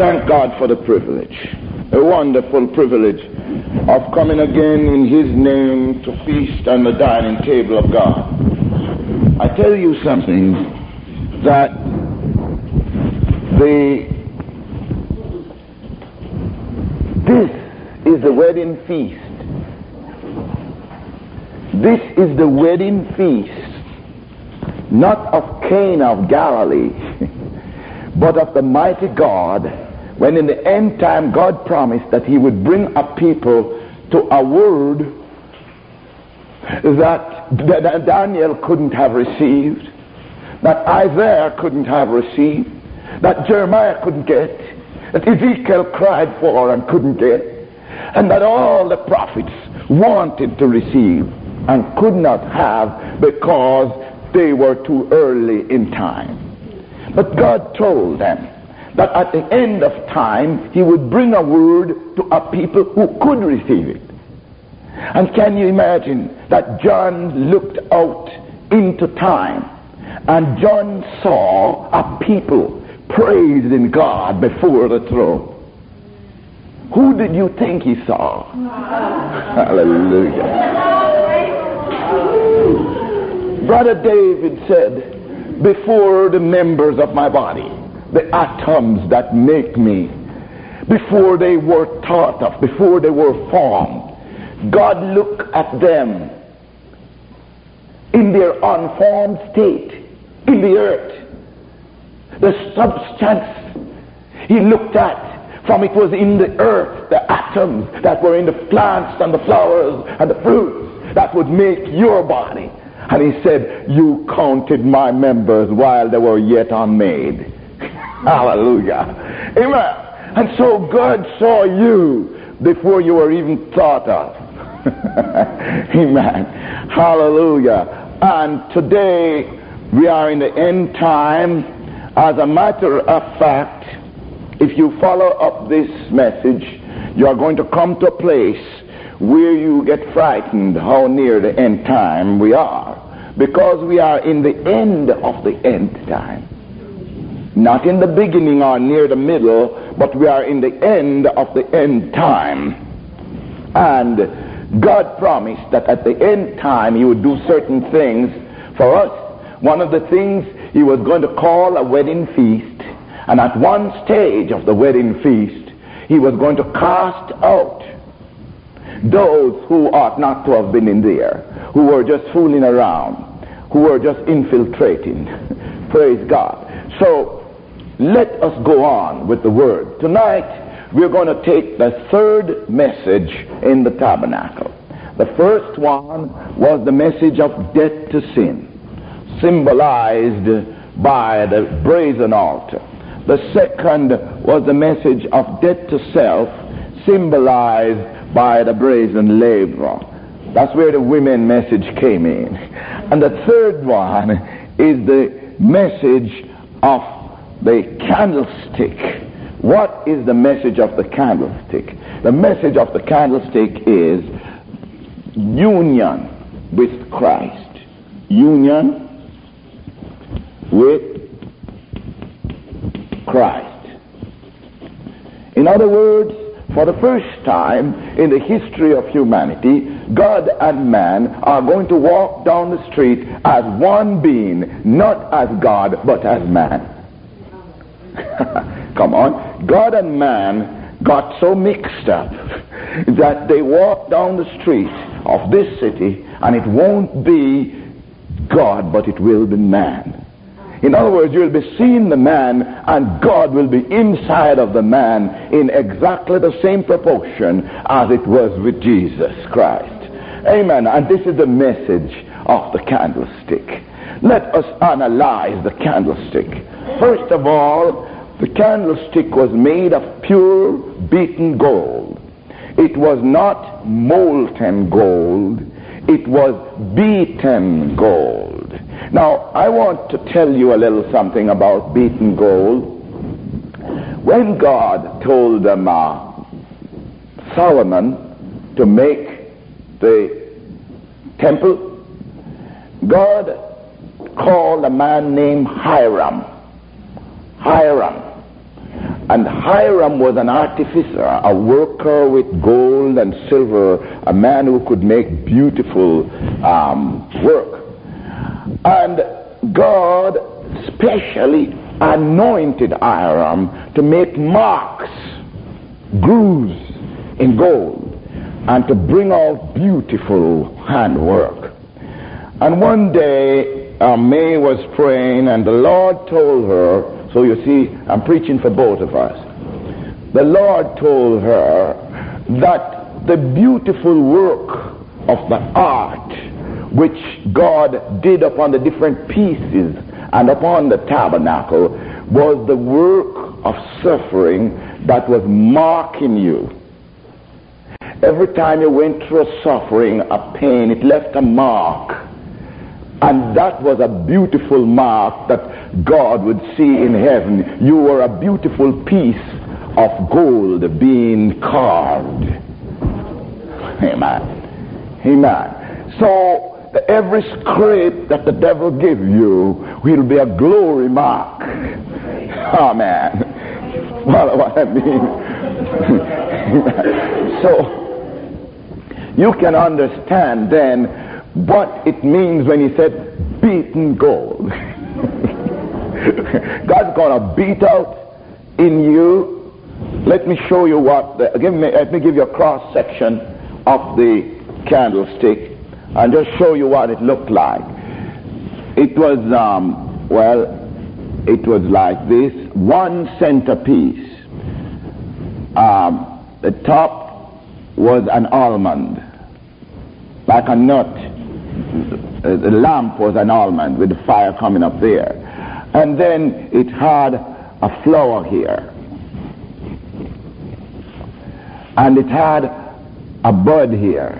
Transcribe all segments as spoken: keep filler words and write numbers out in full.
thank God for the privilege, a wonderful privilege of coming again in His name to feast on the dining table of God. I tell you something, that the this is the wedding feast. This is the wedding feast, not of Cana of Galilee, but of the mighty God, when in the end time God promised that He would bring a people to a word that, that Daniel couldn't have received, that Isaiah couldn't have received, that Jeremiah couldn't get, that Ezekiel cried for and couldn't get, and that all the prophets wanted to receive and could not have because they were too early in time. But God told them that at the end of time He would bring a word to a people who could receive it. And can you imagine that John looked out into time and John saw a people praising God before the throne? Who did you think he saw? Hallelujah. Brother David said, before the members of my body, the atoms that make me, before they were thought of, before they were formed, God looked at them in their unformed state, in the earth. The substance He looked at, from it was in the earth, the atoms that were in the plants and the flowers and the fruits that would make your body. And He said, you counted my members while they were yet unmade. Hallelujah. Amen. And so God saw you before you were even thought of. Amen. Hallelujah. And today we are in the end time. As a matter of fact, if you follow up this message, you are going to come to a place where you get frightened how near the end time we are. Because we are in the end of the end time. Not in the beginning or near the middle, but we are in the end of the end time. And God promised that at the end time He would do certain things for us. One of the things He was going to call a wedding feast. And at one stage of the wedding feast, He was going to cast out those who ought not to have been in there, who were just fooling around, who were just infiltrating. Praise God. So let us go on with the word. Tonight we're going to take the third message in the tabernacle. The first one was the message of death to sin, symbolized by the brazen altar. The second was the message of death to self, symbolized by the brazen laver. That's where the women message came in. And the third one is the message of the candlestick. What is the message of the candlestick? The message of the candlestick is union with Christ. Union with Christ. In other words, for the first time in the history of humanity, God and man are going to walk down the street as one being, not as God, but as man. Come on. God and man got so mixed up that they walk down the street of this city and it won't be God, but it will be man. In other words, you'll be seeing the man and God will be inside of the man in exactly the same proportion as it was with Jesus Christ. Amen. And this is the message of the candlestick. Let us analyze the candlestick. First of all, the candlestick was made of pure beaten gold. It was not molten gold. It was beaten gold. Now, I want to tell you a little something about beaten gold. When God told um, uh, Solomon to make the temple, God called a man named Hiram. Hiram. And Hiram was an artificer, a worker with gold and silver, a man who could make beautiful um, work. And God specially anointed Hiram to make marks, grooves in gold, and to bring out beautiful handwork. And one day, uh, May was praying, and the Lord told her, so you see, I'm preaching for both of us. The Lord told her that the beautiful work of the art which God did upon the different pieces and upon the tabernacle was the work of suffering that was marking you. Every time you went through a suffering, a pain, it left a mark. And that was a beautiful mark that God would see in heaven. You were a beautiful piece of gold being carved. Amen. Amen. So every scrape that the devil gives you will be a glory mark. Amen. Follow what I mean? So you can understand then what it means when he said beaten gold. God's gonna beat out in you. Let me show you what the, give me, let me give you a cross section of the candlestick and just show you what it looked like. It was um well it was like this, one centerpiece. Um the top was an almond, like a nut. The lamp was an almond with the fire coming up there. And then it had a flower here. And it had a bud here.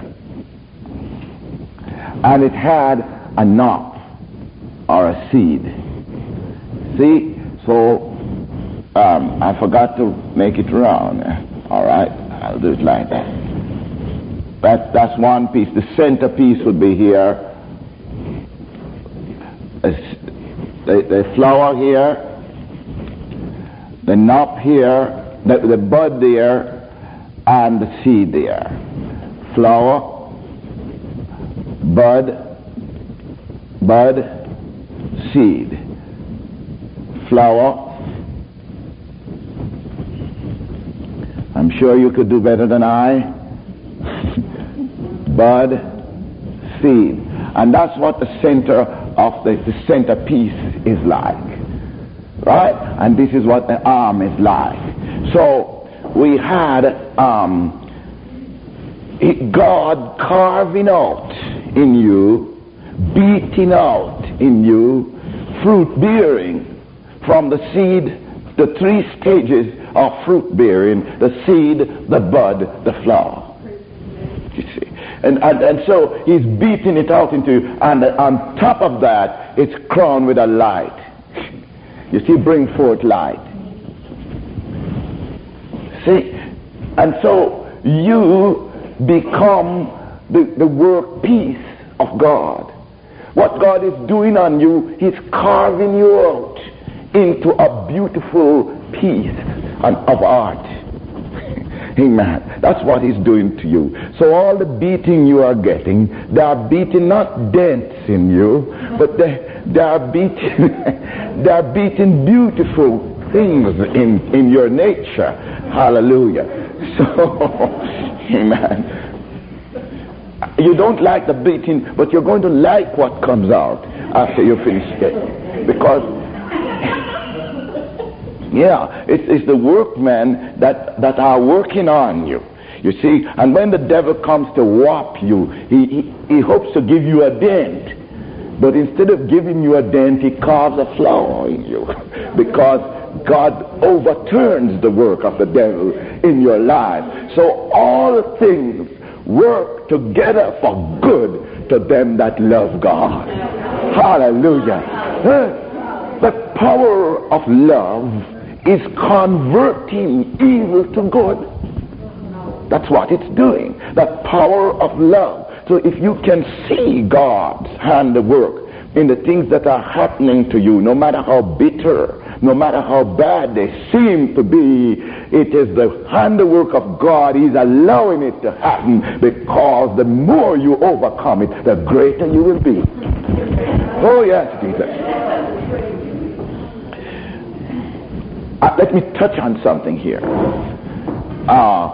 And it had a knot or a seed. See? So um, I forgot to make it round. All right? I'll do it like that. That, that's one piece. The centerpiece would be here. The, the flower here. The knot here. The, the bud there. And the seed there. Flower. Bud. Bud. Seed. Flower. I'm sure you could do better than I. Bud, seed. And that's what the center of the, the centerpiece is like. Right? And this is what the arm is like. So we had um, it, God carving out in you, beating out in you, fruit bearing from the seed, the three stages of fruit bearing, the seed, the bud, the flower. You see. And, and and so he's beating it out into you, and on top of that it's crowned with a light. You see, bring forth light. See? And so you become the, the workpiece of God. What God is doing on you, he's carving you out into a beautiful piece of art. Amen. That's what he's doing to you. So all the beating you are getting, they are beating not dents in you, but they, they are beating they are beating beautiful things in, in your nature. Hallelujah. So, amen. You don't like the beating, but you're going to like what comes out after you finish it. Because yeah, it's, it's the workmen that, that are working on you. You see, and when the devil comes to whop you, he, he, he hopes to give you a dent. But instead of giving you a dent, he carves a flaw in you. Because God overturns the work of the devil in your life. So all things work together for good to them that love God. Hallelujah. The power of love is converting evil to good. That's what it's doing. The power of love. So if you can see God's hand at work in the things that are happening to you, no matter how bitter, no matter how bad they seem to be, it is the handiwork of God. He's allowing it to happen because the more you overcome it, the greater you will be. Oh yes, Jesus. Uh, let me touch on something here. Uh,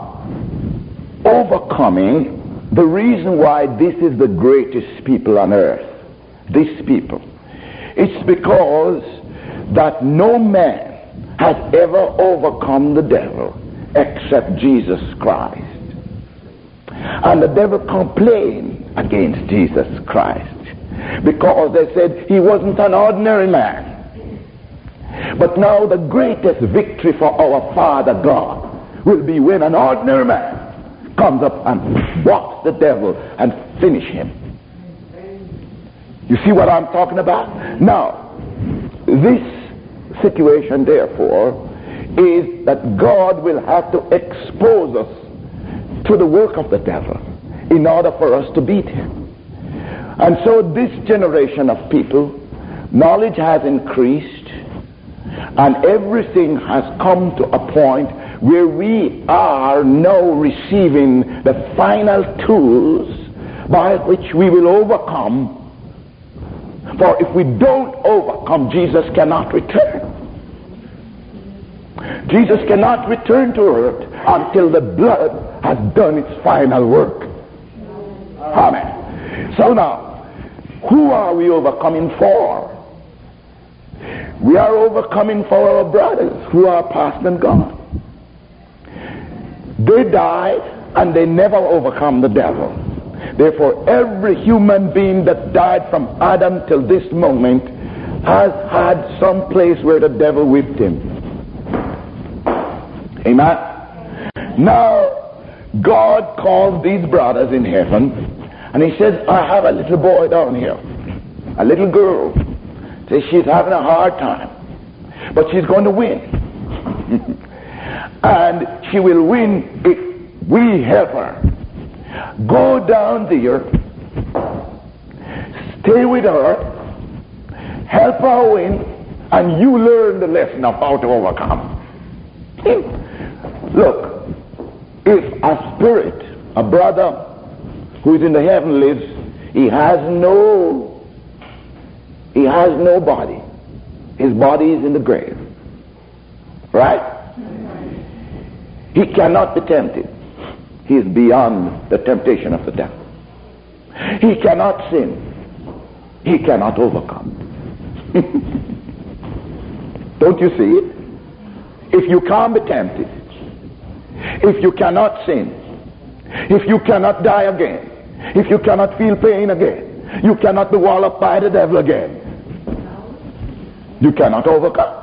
overcoming, the reason why this is the greatest people on earth, these people, it's because that no man has ever overcome the devil except Jesus Christ. And the devil complained against Jesus Christ because they said he wasn't an ordinary man. But now the greatest victory for our Father God will be when an ordinary man comes up and walks the devil and finish him. You see what I'm talking about? Now, this situation, therefore, is that God will have to expose us to the work of the devil in order for us to beat him. And so this generation of people, knowledge has increased, and everything has come to a point where we are now receiving the final tools by which we will overcome. For if we don't overcome, Jesus cannot return. Jesus cannot return to earth until the blood has done its final work. Amen. So now, who are we overcoming for? We are overcoming for our brothers who are past and gone. They died and they never overcome the devil. Therefore, every human being that died from Adam till this moment has had some place where the devil whipped him. Amen. Now, God calls these brothers in heaven, and he says, I have a little boy down here, a little girl. Says she's having a hard time, but she's going to win. And she will win if we help her. Go down there, stay with her, help her win, and you learn the lesson of how to overcome. Look, if a spirit, a brother who is in the heavenlies, he has no he has no body. His body is in the grave. Right? He cannot be tempted. He is beyond the temptation of the devil. He cannot sin. He cannot overcome. Don't you see it? If you can't be tempted, if you cannot sin, if you cannot die again, if you cannot feel pain again, you cannot be walloped by the devil again, you cannot overcome.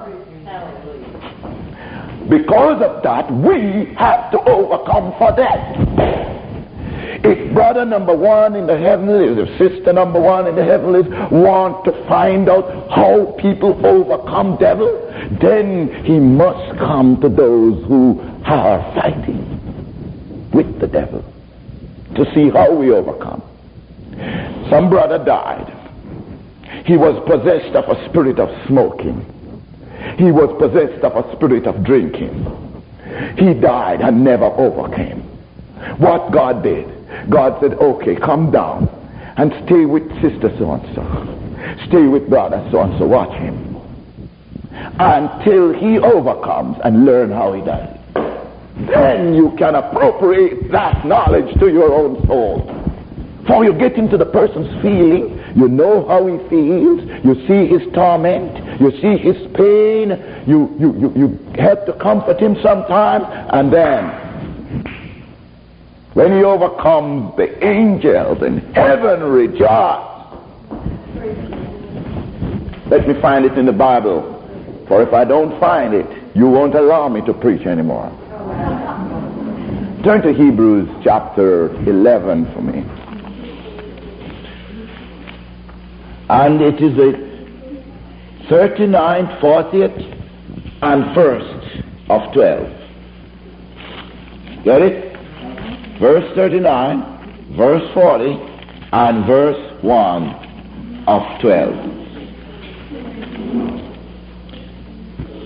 Because of that, we have to overcome for that. If brother number one in the heavenlies, if sister number one in the heavenlies want to find out how people overcome devil, then he must come to those who are fighting with the devil to see how we overcome. Some brother died. He was possessed of a spirit of smoking. He was possessed of a spirit of drinking. He died and never overcame. What God did, God said, okay, come down and stay with sister so-and-so. Stay with brother so-and-so. Watch him until he overcomes and learn how he does it. Then you can appropriate that knowledge to your own soul. For you get into the person's feeling, you know how he feels, you see his torment, you see his pain, you, you, you, you help to comfort him sometimes, and then when he overcomes, the angels in heaven rejoice. Let me find it in the Bible, for if I don't find it, you won't allow me to preach anymore. Turn to Hebrews chapter eleven for me. And it is the thirty-ninth, fortieth, and first of twelve. Get it? Verse thirty-nine, verse forty, and verse one of twelve.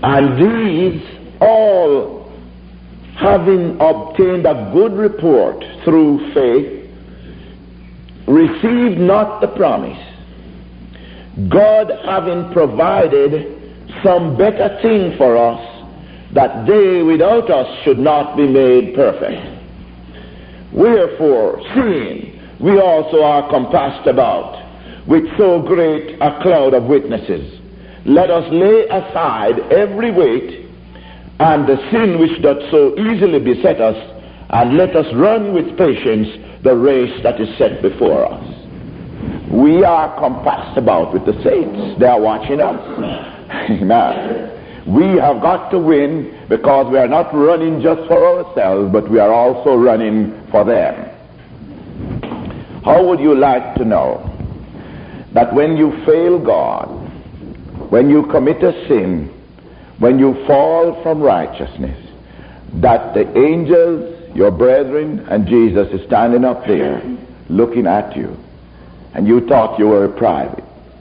And these all, having obtained a good report through faith, received not the promise, God having provided some better thing for us, that they without us should not be made perfect. Wherefore, seeing we also are compassed about with so great a cloud of witnesses, let us lay aside every weight and the sin which doth so easily beset us, and let us run with patience the race that is set before us. We are compassed about with the saints. They are watching us. Amen. We have got to win, because we are not running just for ourselves, but we are also running for them. How would you like to know that when you fail God, when you commit a sin, when you fall from righteousness, that the angels, your brethren, and Jesus is standing up there looking at you, and you thought you were private?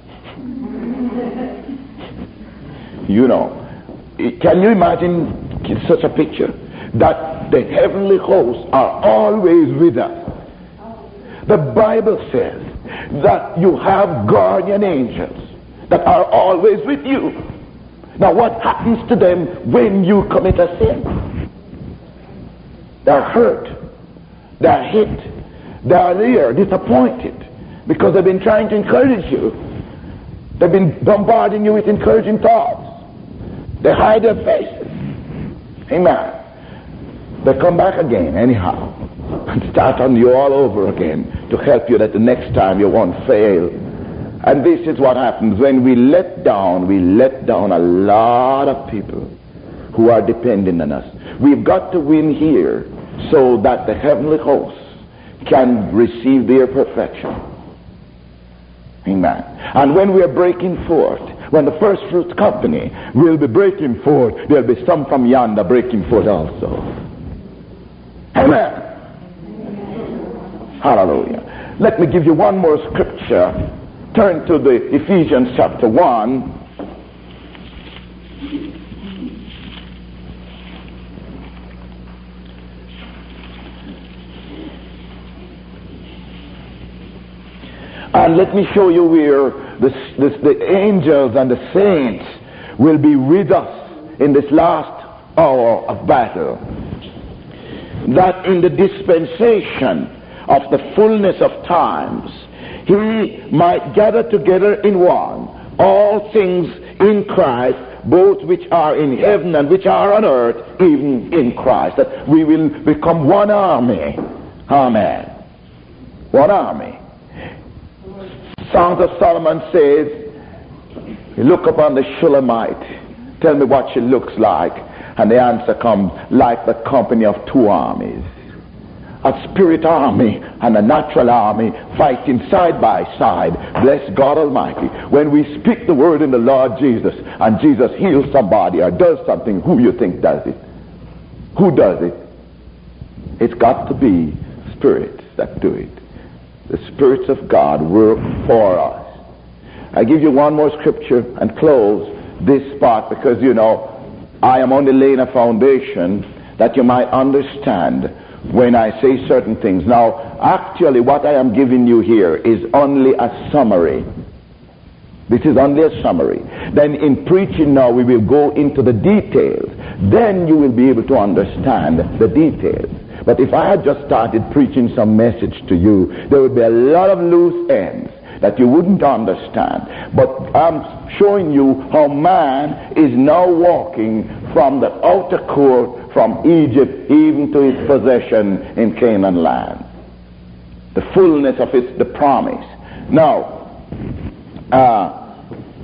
You know, can you imagine such a picture? That the heavenly hosts are always with us. The Bible says that you have guardian angels that are always with you. Now what happens to them when you commit a sin? They're hurt. They're hit. They're there, disappointed, because they've been trying to encourage you. They've been bombarding you with encouraging thoughts. They hide their faces. Amen. They come back again anyhow and start on you all over again to help you that the next time you won't fail. And this is what happens when we let down, we let down a lot of people who are dependent on us. We've got to win here so that the heavenly hosts can receive their perfection. Amen. And when we are breaking forth, when the first fruits company will be breaking forth, there'll be some from yonder breaking forth also. Amen. Hallelujah. Let me give you one more scripture. Turn to the Ephesians chapter one. And let me show you where the, the, the angels and the saints will be with us in this last hour of battle. That in the dispensation of the fullness of times, he might gather together in one all things in Christ, both which are in heaven and which are on earth, even in Christ. That we will become one army. Amen. One army. Songs of Solomon says, you look upon the Shulamite, tell me what she looks like. And the answer comes, like the company of two armies. A spirit army and a natural army fighting side by side. Bless God Almighty. When we speak the word in the Lord Jesus, and Jesus heals somebody or does something, who you think does it? Who does it? It's got to be spirits that do it. The spirits of God work for us. I give you one more scripture and close this part, because you know I am only laying a foundation that you might understand when I say certain things. Now, actually what I am giving you here is only a summary. This is only a summary. Then in preaching now we will go into the details. Then you will be able to understand the details. But if I had just started preaching some message to you, there would be a lot of loose ends that you wouldn't understand. But I'm showing you how man is now walking from the outer court, from Egypt, even to his possession in Canaan land. The fullness of its, the promise. Now, uh,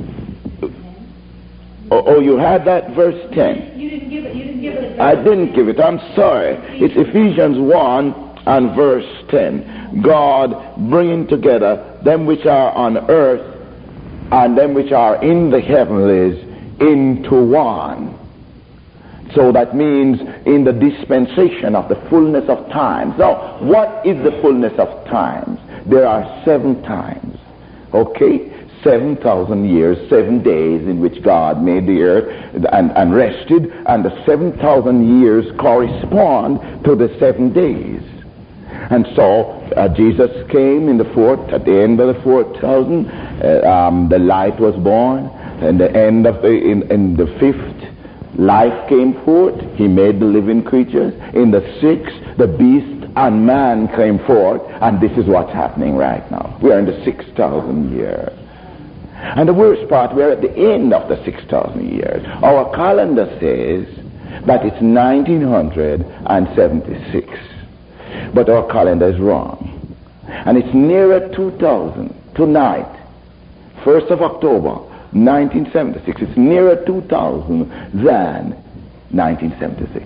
oh, oh, you had that verse ten. You didn't give it. You didn't give it. I didn't give it. I'm sorry. It's Ephesians one and verse ten. God bringing together them which are on earth and them which are in the heavenlies into one. So that means in the dispensation of the fullness of times. Now, what is the fullness of times? There are seven times. Okay? seven thousand years, seven days in which God made the earth and, and rested, and the seven thousand years correspond to the seven days. And so uh, Jesus came in the fourth, at the end of the fourth thousand, uh, um, the light was born, and the end of the, in, in the fifth, life came forth. He made the living creatures. In the sixth, the beast and man came forth, and this is what's happening right now. We are in the six thousand years. And the worst part, we're at the end of the six thousand years. Our calendar says that it's nineteen seventy-six. But our calendar is wrong. And it's nearer two thousand tonight, first of October, nineteen seventy-six. It's nearer two thousand than nineteen seventy-six.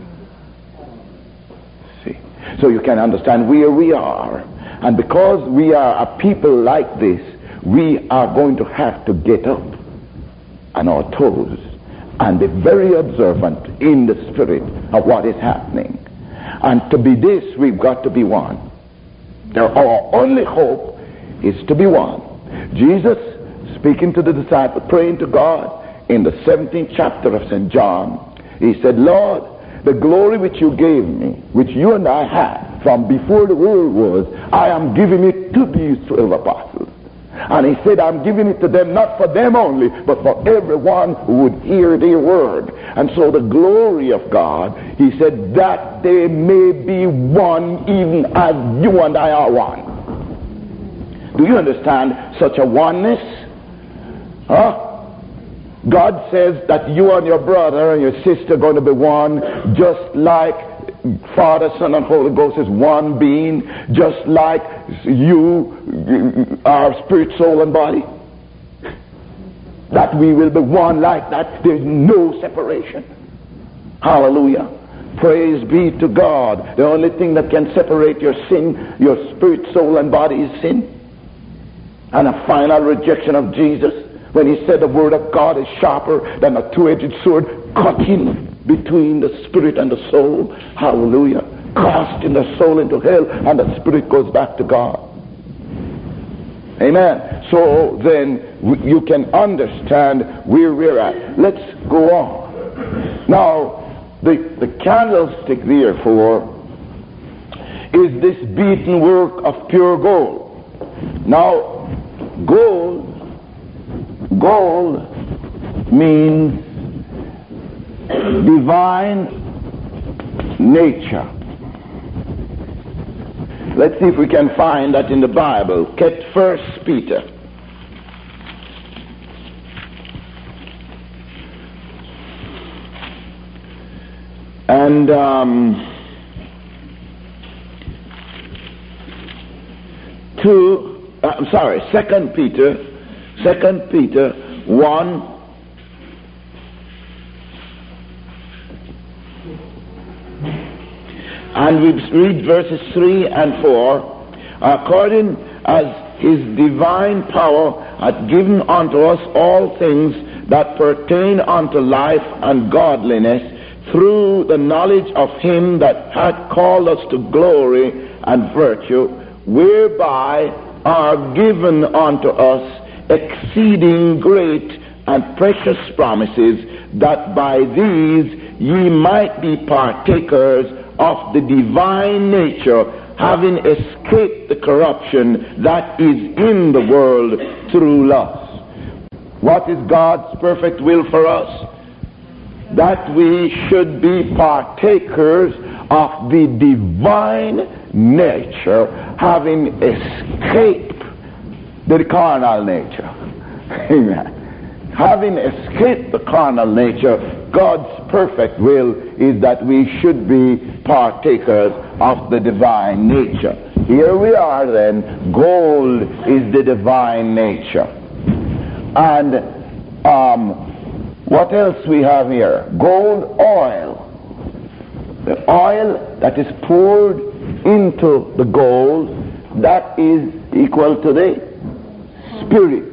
See? So you can understand where we are. And because we are a people like this, we are going to have to get up on our toes and be very observant in the spirit of what is happening. And to be this, we've got to be one. Our only hope is to be one. Jesus, speaking to the disciples, praying to God in the seventeenth chapter of Saint John, he said, Lord, the glory which you gave me, which you and I had from before the world was, I am giving it to these twelve apostles. And he said, I'm giving it to them, not for them only, but for everyone who would hear their word. And so the glory of God, he said, that they may be one even as you and I are one. Do you understand such a oneness? Huh? God says that you and your brother and your sister are going to be one, just like Father, Son, and Holy Ghost is one being, just like you are spirit, soul, and body. That we will be one like that. There's no separation. Hallelujah. Praise be to God. The only thing that can separate your sin, your spirit, soul, and body is sin. And a final rejection of Jesus, when he said the word of God is sharper than a two-edged sword, cutting between the spirit and the soul. Hallelujah. Casting the soul into hell, and the spirit goes back to God. Amen. So then you can understand where we're at. Let's go on. Now, the, the candlestick, therefore, is this beaten work of pure gold. Now, gold, gold means divine nature. Let's see if we can find that in the Bible. Get First Peter. And um, two, uh, I'm sorry, Second Peter, Second Peter one. And we read verses three and four. According as his divine power hath given unto us all things that pertain unto life and godliness, through the knowledge of him that hath called us to glory and virtue, whereby are given unto us exceeding great and precious promises, that by these ye might be partakers of the divine nature, having escaped the corruption that is in the world through lust. What is God's perfect will for us? That we should be partakers of the divine nature, having escaped the carnal nature. Amen. Having escaped the carnal nature, God's perfect will is that we should be partakers of the divine nature. Here we are then. Gold is the divine nature. And um, what else we have here? Gold oil. The oil that is poured into the gold, that is equal to the Spirit.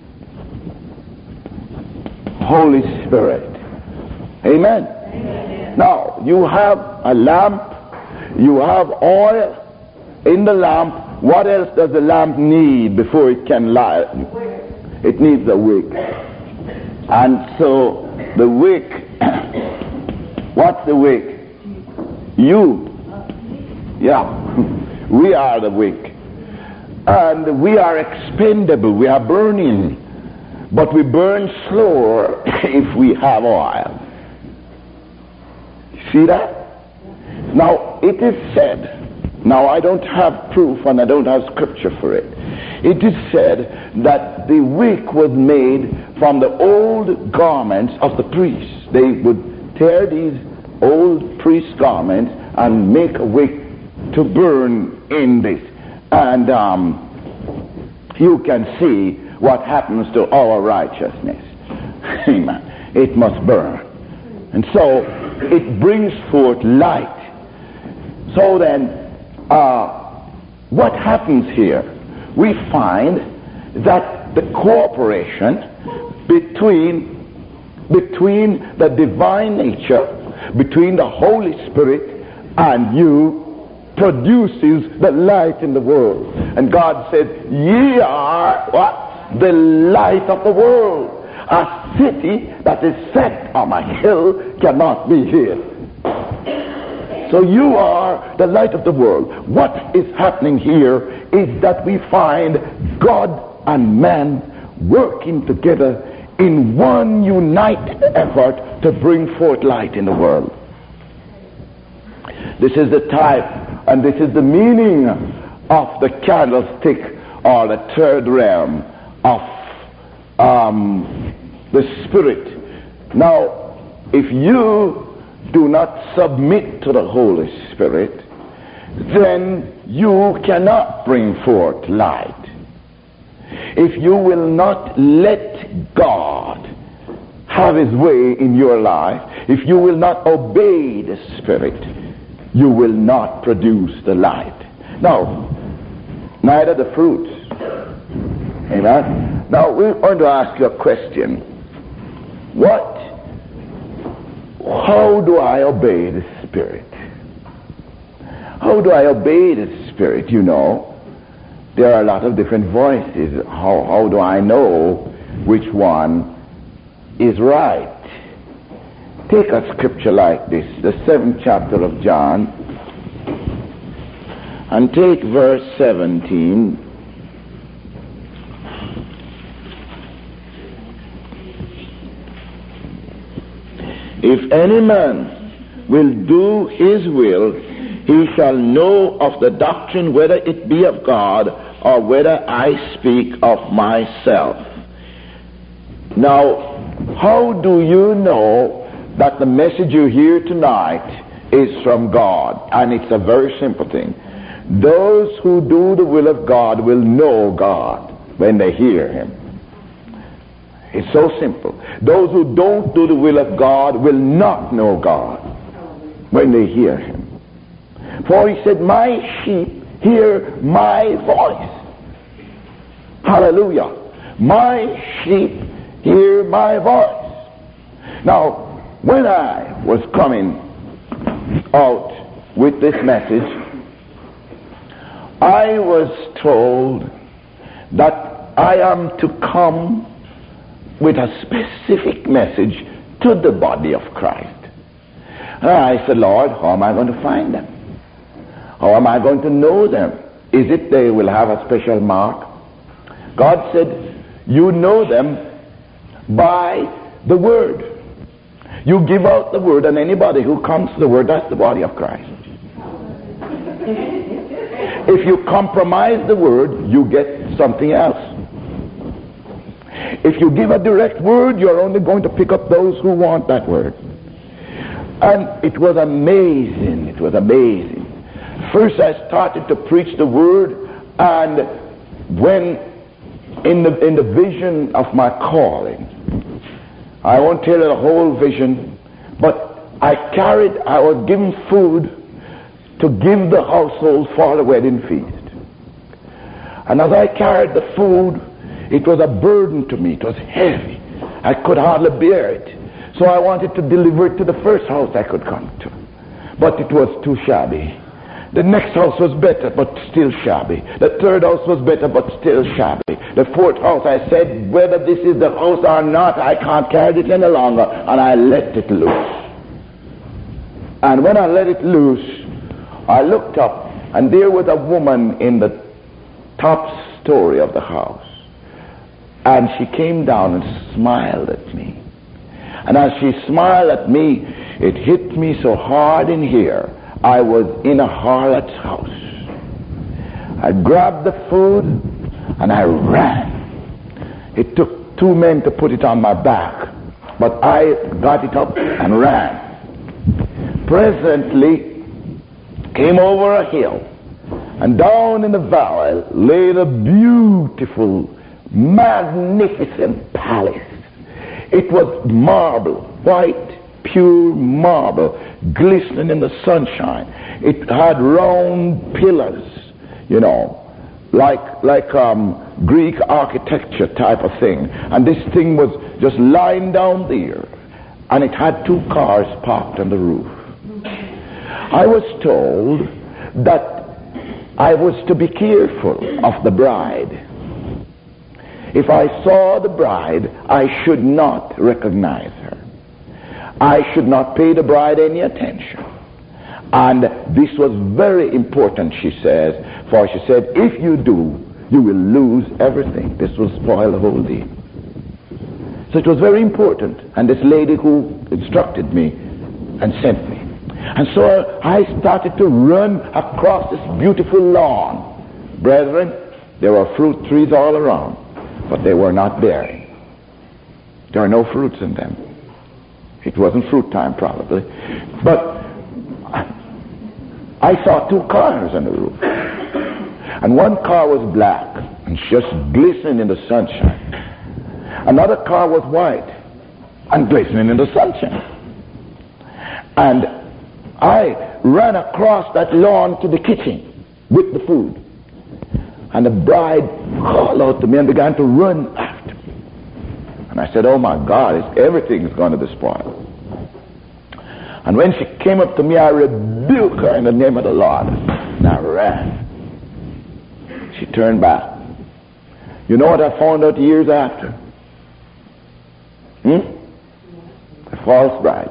Holy Spirit. Amen. Amen. Now, you have a lamp, you have oil in the lamp. What else does the lamp need before it can light? It needs a wick. And so the wick, what's the wick? You. Yeah. We are the wick. And we are expendable. We are burning. But we burn slower if we have oil. See that? Now, it is said, now I don't have proof and I don't have scripture for it. It is said that the wick was made from the old garments of the priests. They would tear these old priest garments and make a wick to burn in this. And um, you can see what happens to our righteousness. Amen. It must burn. And so it brings forth light. So then, uh, what happens here? We find that the cooperation between, between the divine nature, between the Holy Spirit and you, produces the light in the world. And God said, ye are what? The light of the world. A city that is set on a hill cannot be hid. So you are the light of the world. What is happening here is that we find God and man working together in one united effort to bring forth light in the world. This is the type and this is the meaning of the candlestick, or the third realm of um, the Spirit. Now, if you do not submit to the Holy Spirit, then you cannot bring forth light. If you will not let God have his way in your life, if you will not obey the Spirit, you will not produce the light. Now, neither the fruits. Amen? Now, we're going to ask you a question. What, how do I obey the Spirit? How do I obey the Spirit? You know, there are a lot of different voices. How, how do I know which one is right? Take a scripture like this, the seventh chapter of John, and take verse seventeen. If any man will do his will, he shall know of the doctrine, whether it be of God or whether I speak of myself. Now, how do you know that the message you hear tonight is from God? And it's a very simple thing. Those who do the will of God will know God when they hear him. It's so simple. Those who don't do the will of God will not know God when they hear him. For he said, my sheep hear my voice. Hallelujah. My sheep hear my voice. Now, when I was coming out with this message, I was told that I am to come with a specific message to the body of Christ. And I said, Lord, how am I going to find them? How am I going to know them? Is it they will have a special mark? God said, you know them by the word. You give out the word, and anybody who comes to the word, that's the body of Christ. If you compromise the word, you get something else. If you give a direct word, you're only going to pick up those who want that word. And it was amazing. It was amazing. First I started to preach the word, and when in the in the vision of my calling, I won't tell you the whole vision, but I carried, I was given food to give the household for the wedding feast. And as I carried the food, it was a burden to me. It was heavy. I could hardly bear it. So I wanted to deliver it to the first house I could come to. But it was too shabby. The next house was better, but still shabby. The third house was better, but still shabby. The fourth house, I said, whether this is the house or not, I can't carry it any longer. And I let it loose. And when I let it loose, I looked up, and there was a woman in the top story of the house. And she came down and smiled at me. And as she smiled at me, it hit me so hard in here. I was in a harlot's house. I grabbed the food and I ran. It took two men to put it on my back, but I got it up and ran. Presently came over a hill, and down in the valley lay the beautiful, magnificent palace. It was marble, white, pure marble, glistening in the sunshine. It had round pillars, you know, like like um, Greek architecture type of thing. And this thing was just lying down there, and it had two cars parked on the roof. I was told that I was to be careful of the bride. If I saw the bride, I should not recognize her. I should not pay the bride any attention. And this was very important, she says, for she said, if you do, you will lose everything. This will spoil the whole deal. So it was very important. And this lady who instructed me and sent me. And so I started to run across this beautiful lawn. Brethren, there were fruit trees all around, but they were not bearing. There are no fruits in them. It wasn't fruit time, probably. But I saw two cars on the roof. And one car was black and just glistening in the sunshine. Another car was white and glistening in the sunshine. And I ran across that lawn to the kitchen with the food. And the bride called out to me and began to run after me. And I said, oh my God, it's, everything is going to be spoiled. And when she came up to me, I rebuked her in the name of the Lord. And I ran. She turned back. You know what I found out years after? Hmm? The false bride.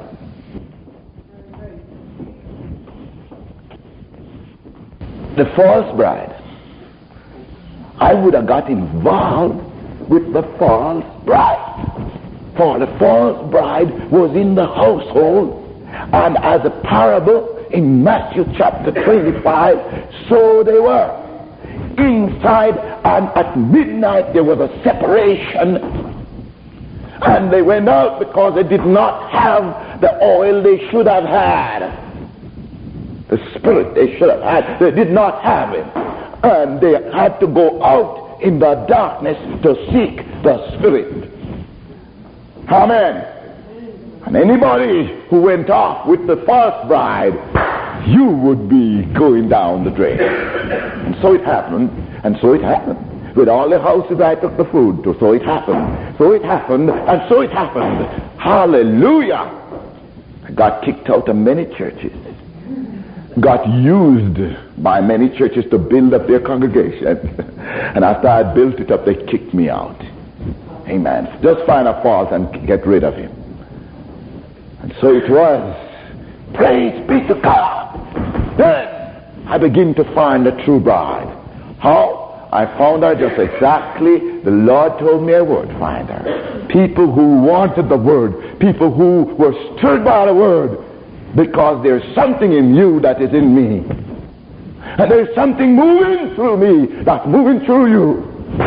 The false bride. I would have got involved with the false bride. For the false bride was in the household. And as a parable in Matthew chapter twenty-five, so they were. Inside, and at midnight there was a separation. And they went out because they did not have the oil they should have had. The spirit they should have had. They did not have it. And they had to go out in the darkness to seek the Spirit. Amen. And anybody who went off with the false bride, you would be going down the drain. And so it happened, and so it happened. With all the houses I took the food to, so it happened. So it happened, and so it happened. Hallelujah. I got kicked out of many churches. Got used by many churches to build up their congregation. And after I built it up, they kicked me out. Amen. Just find a fault and get rid of him. And so it was. Praise be to God. Then I begin to find the true bride. How? I found her just exactly the Lord told me I would find her. People who wanted the word. People who were stirred by the word. Because there's something in you that is in me. And there's something moving through me that's moving through you.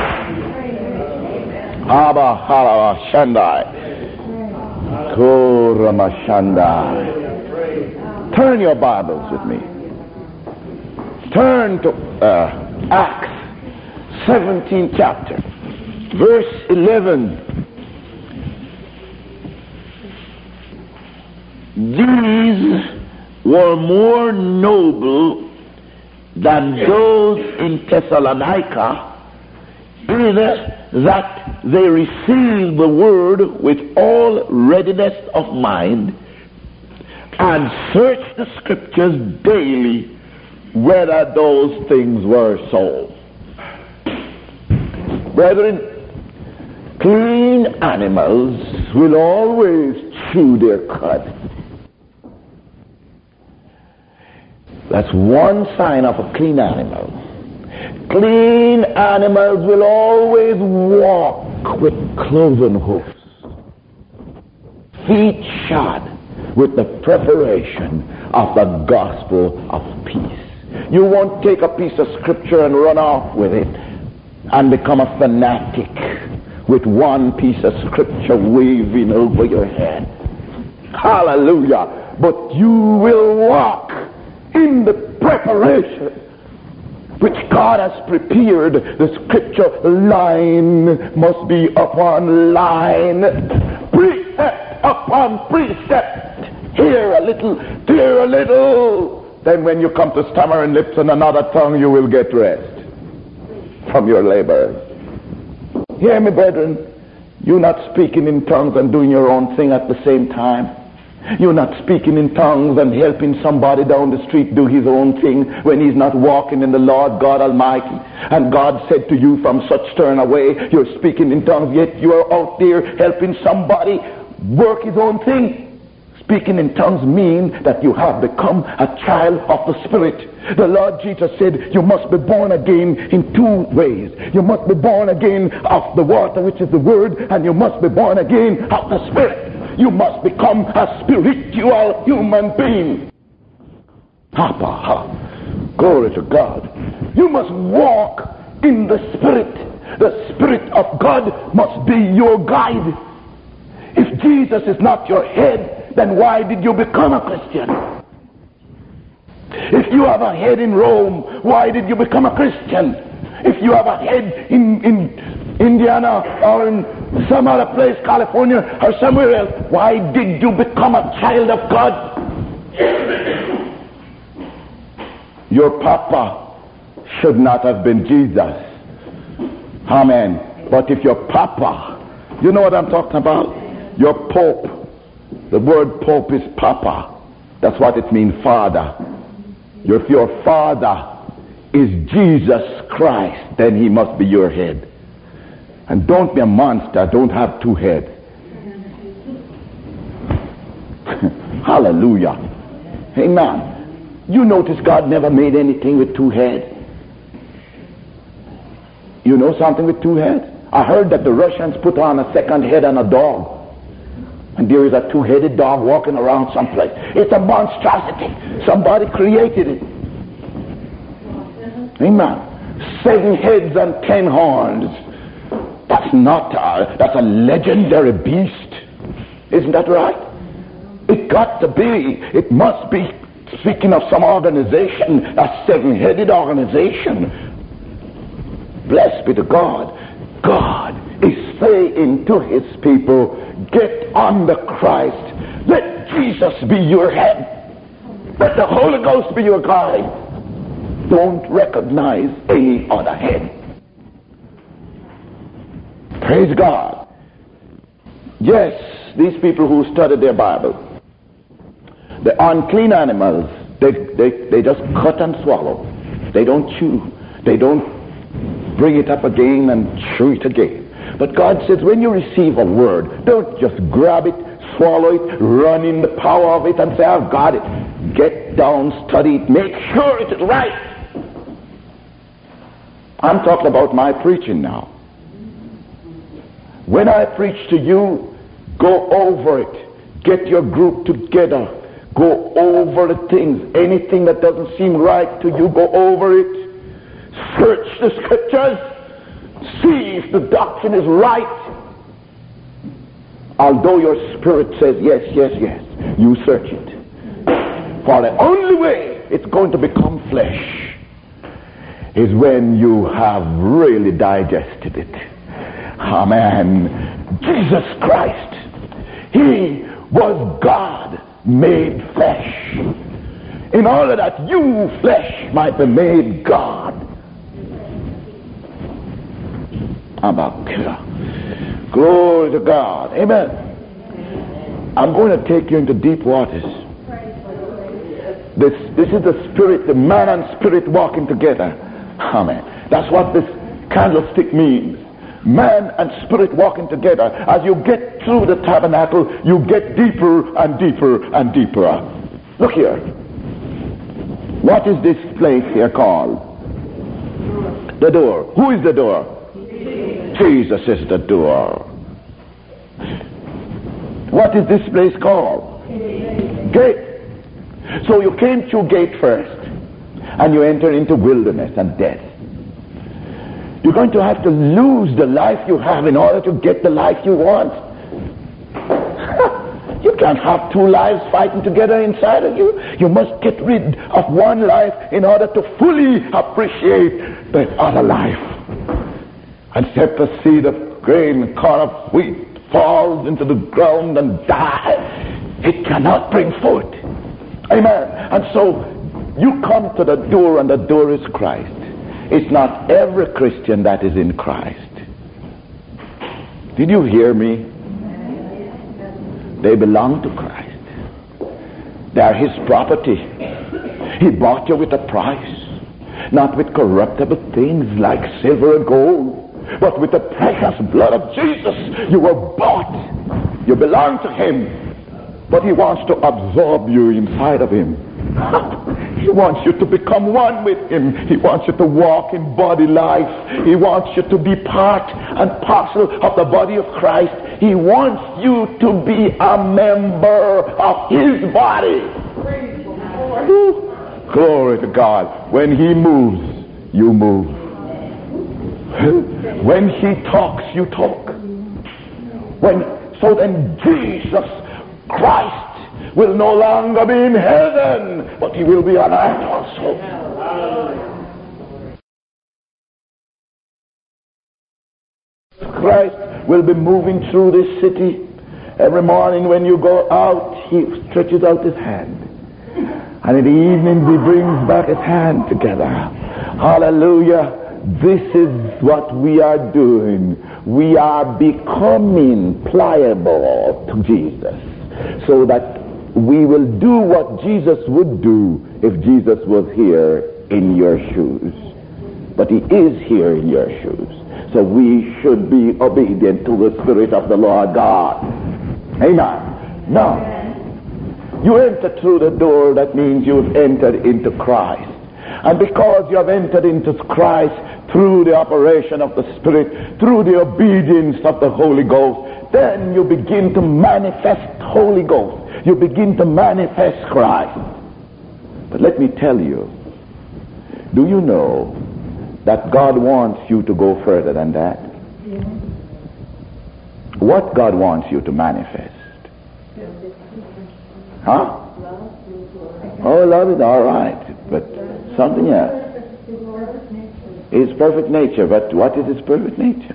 Abba, halava, shandai. Korama, shandai. Turn your Bibles with me. Turn to uh, Acts seventeenth chapter, verse eleven. These were more noble than those in Thessalonica, in that they received the word with all readiness of mind and searched the scriptures daily whether those things were so. Brethren, clean animals will always chew their cud. That's one sign of a clean animal. Clean animals will always walk with cloven hoofs, feet shod with the preparation of the gospel of peace. You won't take a piece of scripture and run off with it and become a fanatic with one piece of scripture waving over your head. Hallelujah. But you will walk in the preparation which God has prepared. The scripture line must be upon line, precept upon precept, here a little, there a little. Then when you come to stammering lips and another tongue, you will get rest from your labors. Hear me, brethren. You're not speaking in tongues and doing your own thing at the same time. You're not speaking in tongues and helping somebody down the street do his own thing when he's not walking in the Lord God Almighty. And God said to you, from such turn away. You're speaking in tongues, yet you are out there helping somebody work his own thing. Speaking in tongues means that you have become a child of the Spirit. The Lord Jesus said you must be born again in two ways. You must be born again of the water, which is the Word, and you must be born again of the Spirit. You must become a spiritual human being. Ha, ha, ha. Glory to God. You must walk in the Spirit. The Spirit of God must be your guide. If Jesus is not your head, then why did you become a Christian? If you have a head in Rome, why did you become a Christian? If you have a head in, in Indiana or in some other place, California or somewhere else, why did you become a child of God? Your papa should not have been Jesus. Amen. But if your papa, you know what I'm talking about? Your pope, the word pope is papa. That's what it means, father. If your father is Jesus Christ, then he must be your head. And don't be a monster. Don't have two heads. Hallelujah. Amen. You notice God never made anything with two heads. You know something with two heads? I heard that the Russians put on a second head on a dog. And there is a two-headed dog walking around someplace. It's a monstrosity. Somebody created it. Amen. Seven heads and ten horns. That's not a, that's a legendary beast. Isn't that right? It got to be. It must be, speaking of some organization, a seven-headed organization. Blessed be to God. God is saying to his people, get under Christ. Let Jesus be your head. Let the Holy Ghost be your guide. Don't recognize any other head. Praise God. Yes, these people who studied their Bible, the unclean animals, they, they, they just cut and swallow. They don't chew. They don't bring it up again and chew it again. But God says, when you receive a word, don't just grab it, swallow it, run in the power of it and say, I've got it. Get down, study it, make sure it is right. I'm talking about my preaching now. When I preach to you, go over it. Get your group together. Go over the things. Anything that doesn't seem right to you, go over it. Search the scriptures. See if the doctrine is right. Although your spirit says yes, yes, yes, you search it. For the only way it's going to become flesh is when you have really digested it. Amen. Jesus Christ, he was God made flesh, in order that you, flesh, might be made God. Glory to God. Amen. I'm going to take you into deep waters. This, this is the spirit, the man and spirit walking together. Amen. That's what this candlestick means. Man and spirit walking together. As you get through the tabernacle, you get deeper and deeper and deeper. Look here. What is this place here called? The door. Who is the door? Jesus is the door. What is this place called? Gate. So you came through gate first, and you enter into wilderness and death. You're going to have to lose the life you have in order to get the life you want. You can't have two lives fighting together inside of you. You must get rid of one life in order to fully appreciate the other life. Except the seed of grain, corn of wheat falls into the ground and dies, it cannot bring forth. Amen. And so you come to the door, and the door is Christ. It's not every Christian that is in Christ. Did you hear me? They belong to Christ. They are his property. He bought you with a price, not with corruptible things like silver or gold, but with the precious blood of Jesus. You were bought. You belong to him. But he wants to absorb you inside of him. He wants you to become one with him. He wants you to walk in body life. He wants you to be part and parcel of the body of Christ. He wants you to be a member of his body. Ooh. Glory to God. When he moves, you move. When he talks, you talk. When so then Jesus Christ will no longer be in heaven, but he will be on earth also. Christ will be moving through this city. Every morning when you go out, he stretches out his hand. And in the evening he brings back his hand together. Hallelujah. This is what we are doing. We are becoming pliable to Jesus, so that we will do what Jesus would do if Jesus was here in your shoes. But he is here in your shoes. So we should be obedient to the Spirit of the Lord God. Amen. Now, you enter through the door, that means you've entered into Christ. And because you have entered into Christ through the operation of the Spirit, through the obedience of the Holy Ghost, then you begin to manifest Holy Ghost. You begin to manifest Christ. But let me tell you, do you know that God wants you to go further than that? Yeah. What God wants you to manifest? Huh? Oh, love is all right, but something else. His perfect nature, but what is his perfect nature?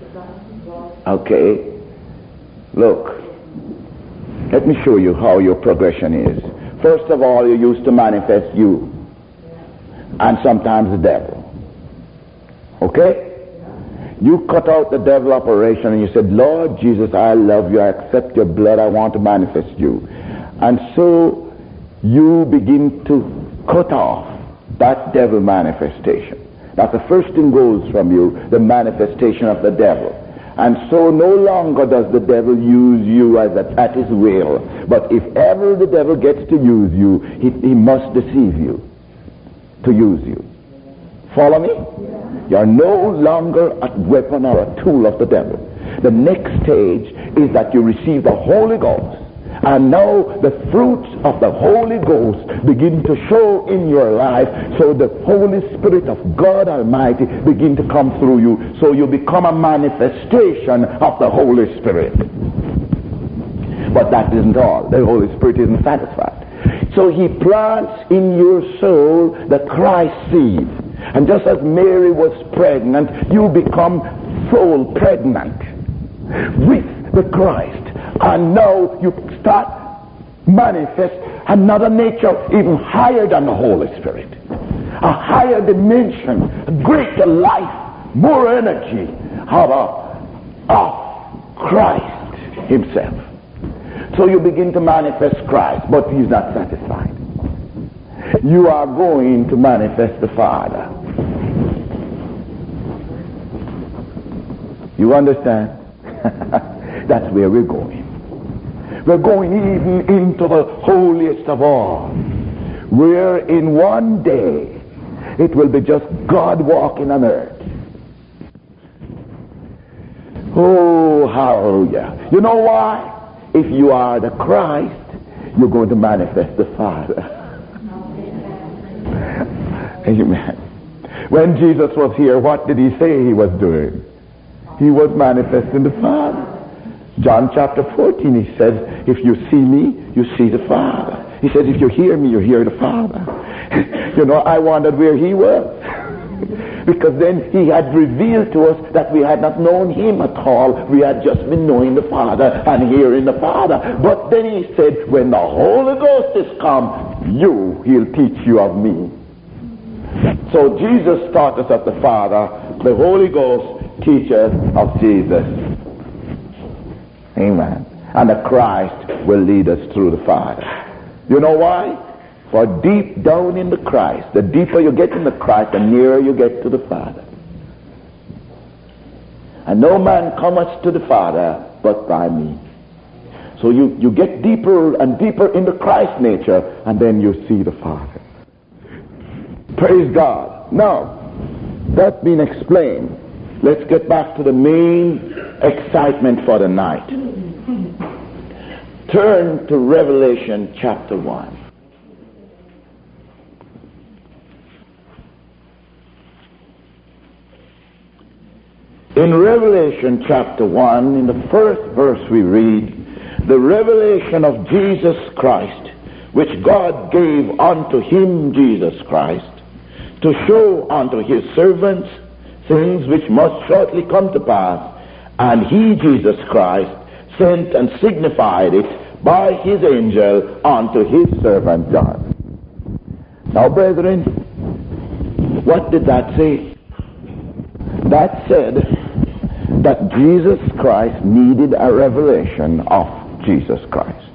Okay, look, let me show you how your progression is. First of all, you used to manifest you, and sometimes the devil. Okay? You cut out the devil operation and you said, Lord Jesus, I love you, I accept your blood, I want to manifest you. And so you begin to cut off that devil manifestation. That's the first thing goes from you, the manifestation of the devil. And so no longer does the devil use you as a, at his will. But if ever the devil gets to use you, he, he must deceive you to use you. Follow me? You are no longer a weapon or a tool of the devil. The next stage is that you receive the Holy Ghost. And now the fruits of the Holy Ghost begin to show in your life. So the Holy Spirit of God Almighty begin to come through you. So you become a manifestation of the Holy Spirit. But that isn't all. The Holy Spirit isn't satisfied. So he plants in your soul the Christ seed. And just as Mary was pregnant, you become soul pregnant with the Christ. And now you start manifest another nature even higher than the Holy Spirit. A higher dimension, a greater life, more energy of, of Christ himself. So you begin to manifest Christ, but he's not satisfied. you are going to manifest the Father. You understand? That's where we're going. We're going even into the holiest of all, where in one day it will be just God walking on earth. Oh, hallelujah. You know why? If you are the Christ, you're going to manifest the Father. Amen. When Jesus was here, what did he say he was doing? He was manifesting the Father. John chapter fourteen, he says, if you see me, you see the Father. He says, if you hear me, you hear the Father. You know, I wondered where he was. Because then he had revealed to us that we had not known him at all. We had just been knowing the Father and hearing the Father. But then he said, when the Holy Ghost is come, you, he'll teach you of me. So Jesus taught us of the Father. The Holy Ghost teaches of Jesus. Amen. And the Christ will lead us through the Father. You know why? For deep down in the Christ, the deeper you get in the Christ, the nearer you get to the Father. And no man cometh to the Father but by me. So you, you get deeper and deeper in the Christ nature, and then you see the Father. Praise God. Now, that's been explained. Let's get back to the main excitement for the night. Turn to Revelation chapter one. In Revelation chapter one, in the first verse we read, the revelation of Jesus Christ, which God gave unto him, Jesus Christ, to show unto his servants things which must shortly come to pass, and he, Jesus Christ, sent and signified it by his angel unto his servant John. Now, brethren, what did that say? That said that Jesus Christ needed a revelation of Jesus Christ.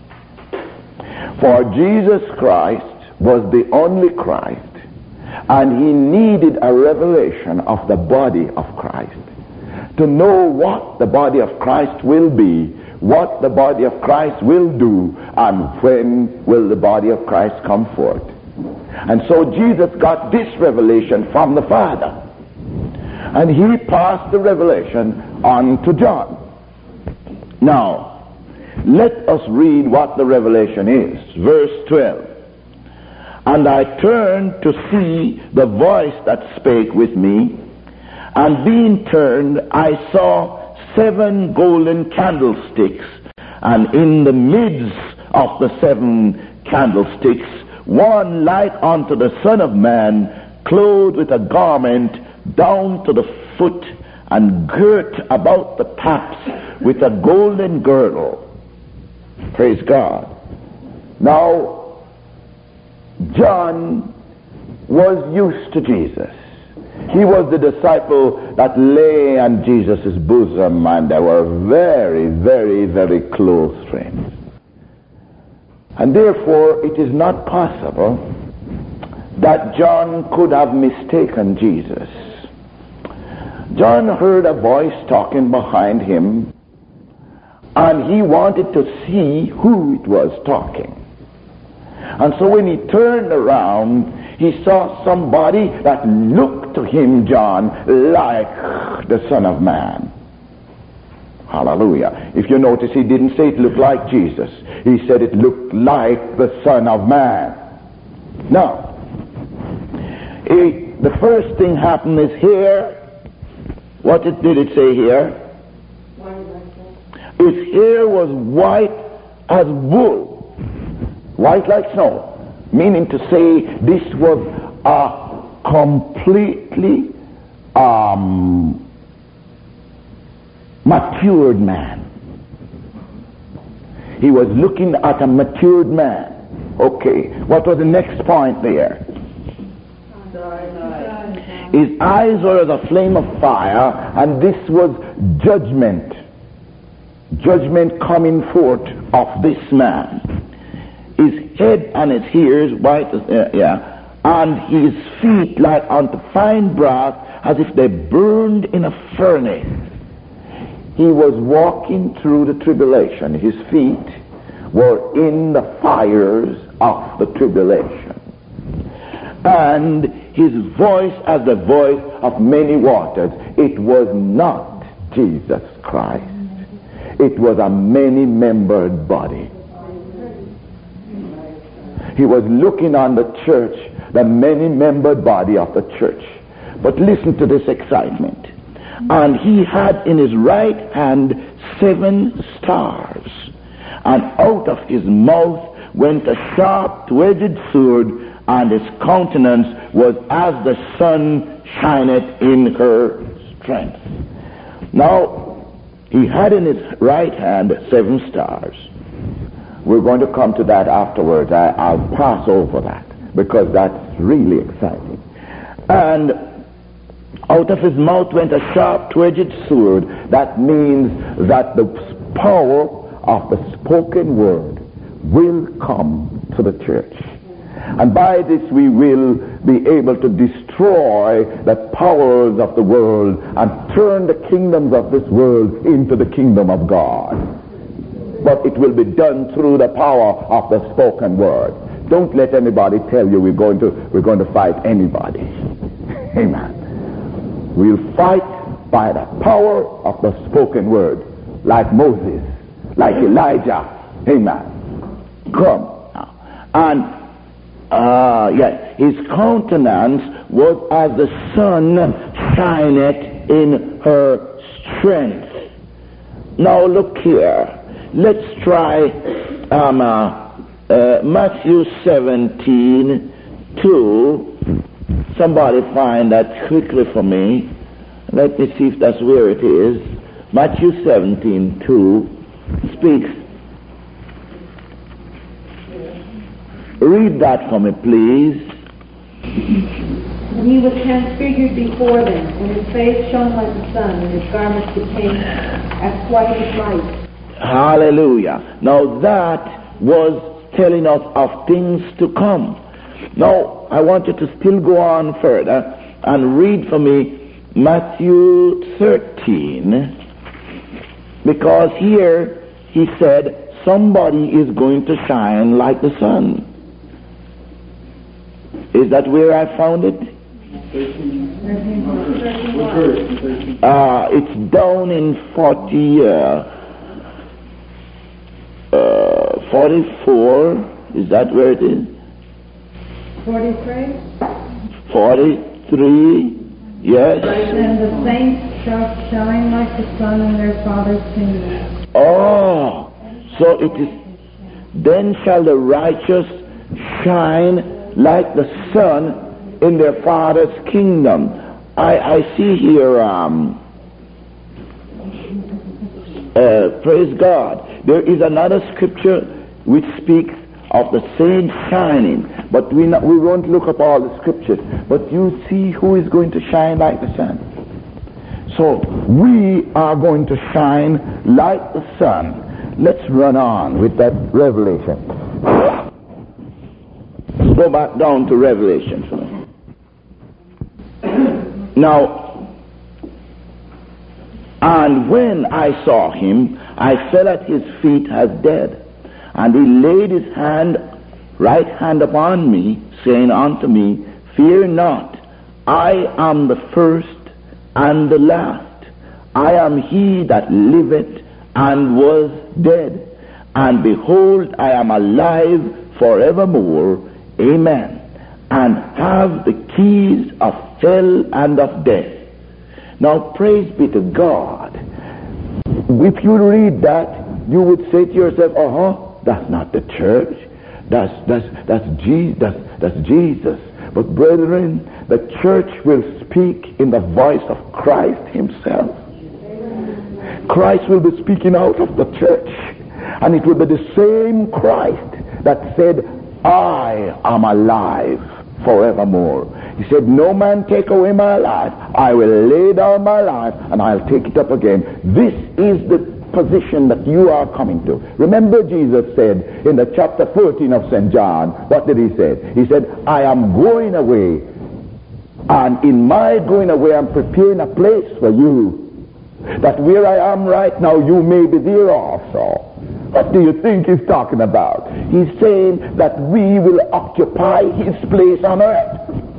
For Jesus Christ was the only Christ, and he needed a revelation of the body of Christ to know what the body of Christ will be, what the body of Christ will do, and when will the body of Christ come forth. And so Jesus got this revelation from the Father, and he passed the revelation on to John. Now, let us read what the revelation is. Verse twelve. And I turned to see the voice that spake with me, and being turned, I saw seven golden candlesticks, and in the midst of the seven candlesticks, one like unto the Son of Man, clothed with a garment down to the foot, and girt about the paps with a golden girdle. Praise God. Now, John was used to Jesus. He was the disciple that lay on Jesus' bosom, and they were very, very, very close friends. And therefore, it is not possible that John could have mistaken Jesus. John heard a voice talking behind him, and he wanted to see who it was talking. And so when he turned around, he saw somebody that looked to him, John, like the Son of Man. Hallelujah. If you notice, he didn't say it looked like Jesus. He said it looked like the Son of Man. Now, it, the first thing happened is here. What it, did it say here? His hair was white as wool. White like snow, meaning to say this was a completely um, matured man. He was looking at a matured man. Okay, what was the next point there? His eyes were as a flame of fire, and this was judgment. Judgment coming forth of this man. his head and his ears white as uh, yeah, and his feet like unto fine brass, as if they burned in a furnace. He was walking through the tribulation. His feet were in the fires of the tribulation. And his voice as the voice of many waters. It was not Jesus Christ. It was a many-membered body. He was looking on the church, the many-membered body of the church. But listen to this excitement. And he had in his right hand seven stars, and out of his mouth went a sharp two-edged sword, and his countenance was as the sun shineth in her strength. Now, he had in his right hand seven stars. We're going to come to that afterwards. I, I'll pass over that, because that's really exciting. And out of his mouth went a sharp two-edged sword. That means that the power of the spoken word will come to the church. And by this we will be able to destroy the powers of the world and turn the kingdoms of this world into the kingdom of God. But it will be done through the power of the spoken word. Don't let anybody tell you we're going to we're going to fight anybody. Amen. We'll fight by the power of the spoken word, like Moses, like Elijah. Amen. Come. And, uh, yes, his countenance was as the sun shineth in her strength. Now look here. Let's try um, uh, uh, Matthew seventeen two. Somebody find that quickly for me. Let me see if that's where it is. Matthew seventeen two speaks. Read that for me, please. And he was transfigured before them, and his face shone like the sun, and his garments became as white as light. Hallelujah. Now that was telling us of things to come. Now, I want you to still go on further and read for me Matthew thirteen, because here he said somebody is going to shine like the sun. Is that where I found it? Uh, it's down in forty, uh, uh, forty-four. Is that where it is? forty-three? forty-three, yes. And the saints shall shine like the sun in their Father's kingdom. Oh, so it is, then shall the righteous shine like the sun in their Father's kingdom. I, I see here, um, uh, praise God, there is another scripture which speaks of the saints shining, but we not, we won't look up all the scriptures, but you see who is going to shine like the sun. So we are going to shine like the sun. Let's run on with that Revelation. Let's go back down to Revelation for me. Now, and when I saw him, I fell at his feet as dead. And he laid his hand, right hand upon me, saying unto me, Fear not, I am the first and the last. I am he that liveth and was dead. And behold, I am alive forevermore. Amen. And have the keys of hell and of death. Now praise be to God. If you read that, you would say to yourself, uh-huh, that's not the church. That's that's that's Jesus. That's, that's Jesus. But brethren, the church will speak in the voice of Christ himself. Christ will be speaking out of the church, and it will be the same Christ that said, I am alive forevermore. He said, no man take away my life. I will lay down my life and I'll take it up again. This is the position that you are coming to. Remember, Jesus said in the chapter fourteen of Saint John, what did he say? He said, I am going away, and in my going away I'm preparing a place for you, that where I am right now you may be there also. What do you think he's talking about? He's saying that we will occupy his place on earth.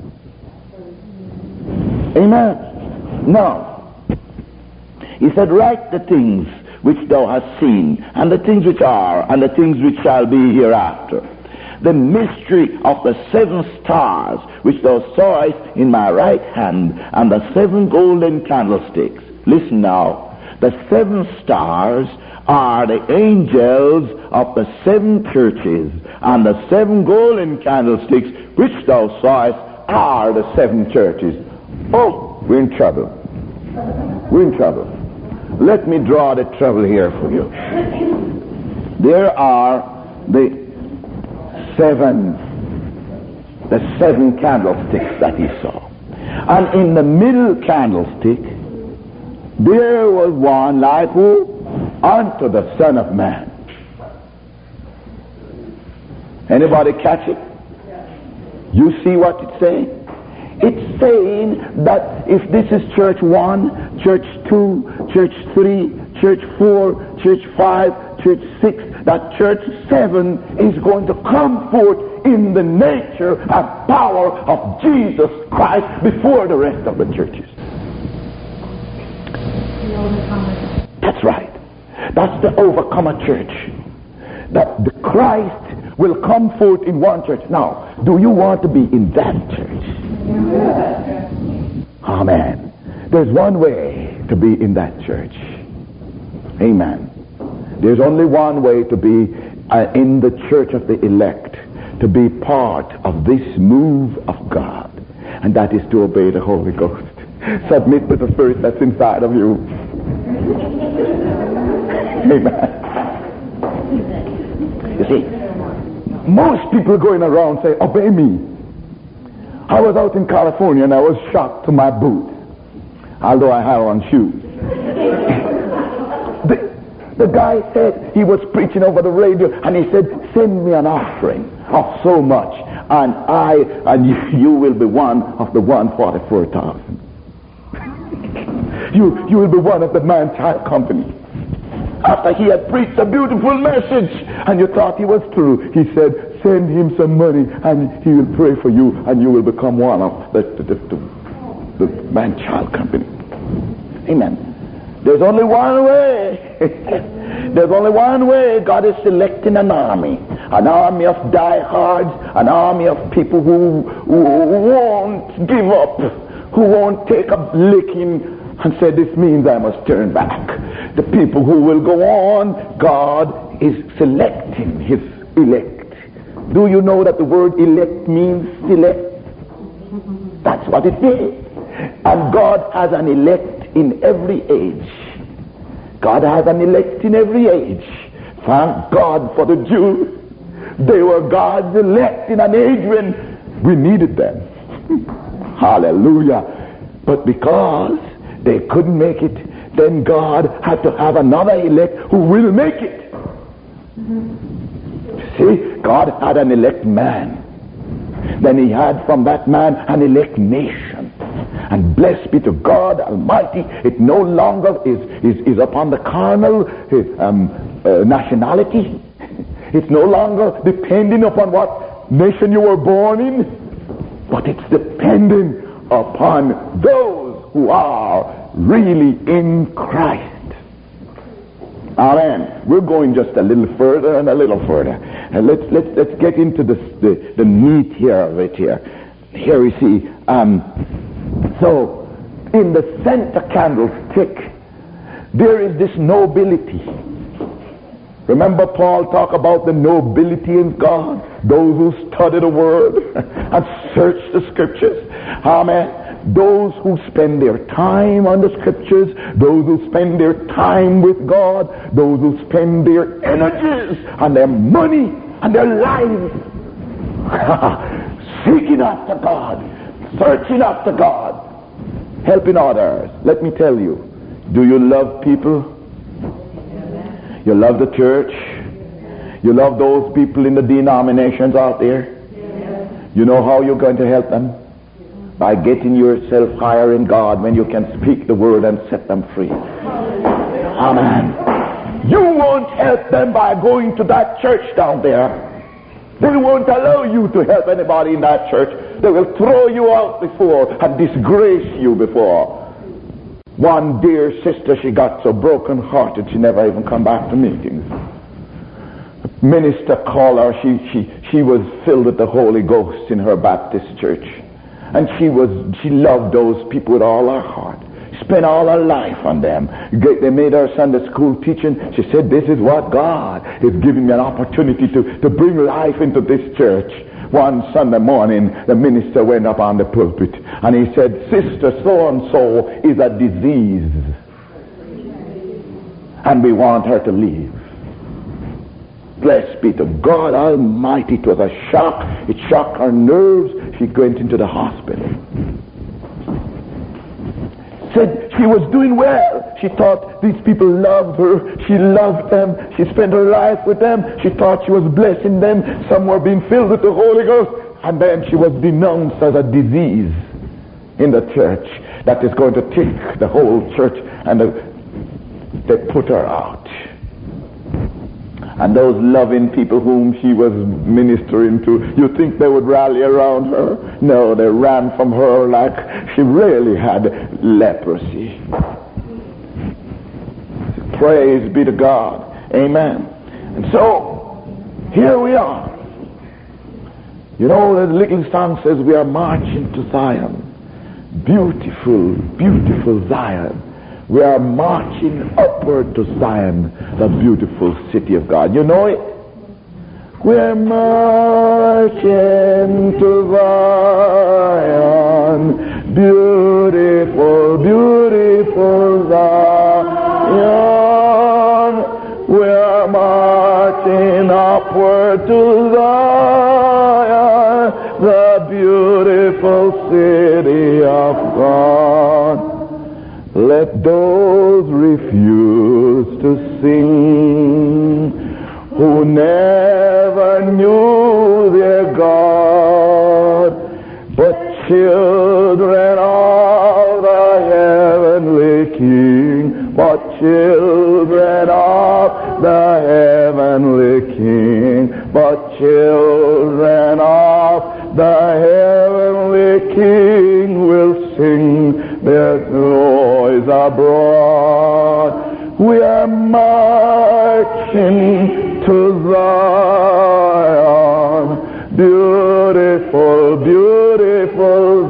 Amen. Now, he said, write the things which thou hast seen, and the things which are, and the things which shall be hereafter. The mystery of the seven stars which thou sawest in my right hand, and the seven golden candlesticks. Listen now. The seven stars are the angels of the seven churches, and the seven golden candlesticks which thou sawest are the seven churches. Oh, we're in trouble. We're in trouble. Let me draw the trouble here for you. There are the seven, the seven candlesticks that he saw. And in the middle candlestick, there was one like who? Unto the Son of Man. Anybody catch it? You see what it's saying? It's saying that if this is church one, church two, church three, church four, church five, church six, that church seven is going to come forth in the nature and power of Jesus Christ before the rest of the churches. That's right. That's the overcomer church. That the Christ will come forth in one church. Now, do you want to be in that church? Amen. There's one way to be in that church. Amen. There's only one way to be uh, in the church of the elect, to be part of this move of God, and that is to obey the Holy Ghost. Submit to the Spirit that's inside of you. Amen. You see, most people going around say, obey me. I was out in California and I was shocked to my boots, although I had on shoes. the, the guy said, he was preaching over the radio, and he said, send me an offering of so much, and I and you, you will be one of the one hundred forty-four thousand. you, you will be one of the man-child company. After he had preached a beautiful message and you thought he was through, he said, send him some money and he will pray for you and you will become one of the, the, the, the, the man-child company. Amen. There's only one way. There's only one way. God is selecting an army. An army of diehards. An army of people who, who won't give up. Who won't take a licking and say, this means I must turn back. The people who will go on, God is selecting his elect. Do you know that the word elect means select? That's what it is. And God has an elect in every age. God has an elect in every age. Thank God for the Jews. They were God's elect in an age when we needed them. Hallelujah. But because they couldn't make it, then God had to have another elect who will make it. Mm-hmm. See, God had an elect man. Then he had from that man an elect nation. And blessed be to God Almighty, it no longer is, is, is upon the carnal um, uh, nationality. It's no longer depending upon what nation you were born in, but it's depending upon those who are really in Christ. Amen. We're going just a little further and a little further. And let's let's let's get into the the, the meat here of it here. Here we see. Um, so in the center candlestick, there is this nobility. Remember Paul talk about the nobility in God, those who study the word and search the scriptures. Amen. Those who spend their time on the scriptures, those who spend their time with God, those who spend their energies and their money and their lives seeking after God, searching after God, helping others. Let me tell you, do you love people? You love the church. You love those people in the denominations out there. You know how you're going to help them? By getting yourself higher in God when you can speak the word and set them free. Amen. You won't help them by going to that church down there. They won't allow you to help anybody in that church. They will throw you out before and disgrace you before. One dear sister, she got so broken-hearted she never even come back to meetings. The minister called her. She, she, she was filled with the Holy Ghost in her Baptist church. And she was she loved those people with all her heart. Spent all her life on them. They made her Sunday school teaching. She said, this is what God is giving me an opportunity to, to bring life into this church. One Sunday morning, the minister went up on the pulpit and he said, Sister so-and-so is a disease. And we want her to leave. Blessed be to God Almighty. It was a shock. It shocked her nerves. She went into the hospital. Said she was doing well. She thought these people loved her. She loved them. She spent her life with them. She thought she was blessing them. Some were being filled with the Holy Ghost. And then she was denounced as a disease in the church that is going to take the whole church, and they put her out. And those loving people whom she was ministering to, you think they would rally around her? No, they ran from her like she really had leprosy. Praise be to God. Amen. And so, here we are. You know, the little song says we are marching to Zion. Beautiful, beautiful Zion. We are marching upward to Zion, the beautiful city of God. You know it? We're marching to Zion, beautiful, beautiful Zion. We're marching upward to Zion, the beautiful city of God. Let those refuse to sing who never knew their God, but children of the heavenly King, but children of the heavenly King, but children of the heavenly King will sing their joys abroad. We are marching to Zion, beautiful, beautiful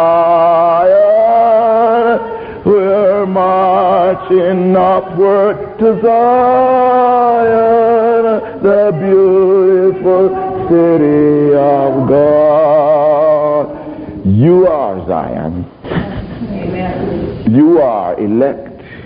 Zion. We're marching upward to Zion, the beautiful city of God. You are Zion. You are elect.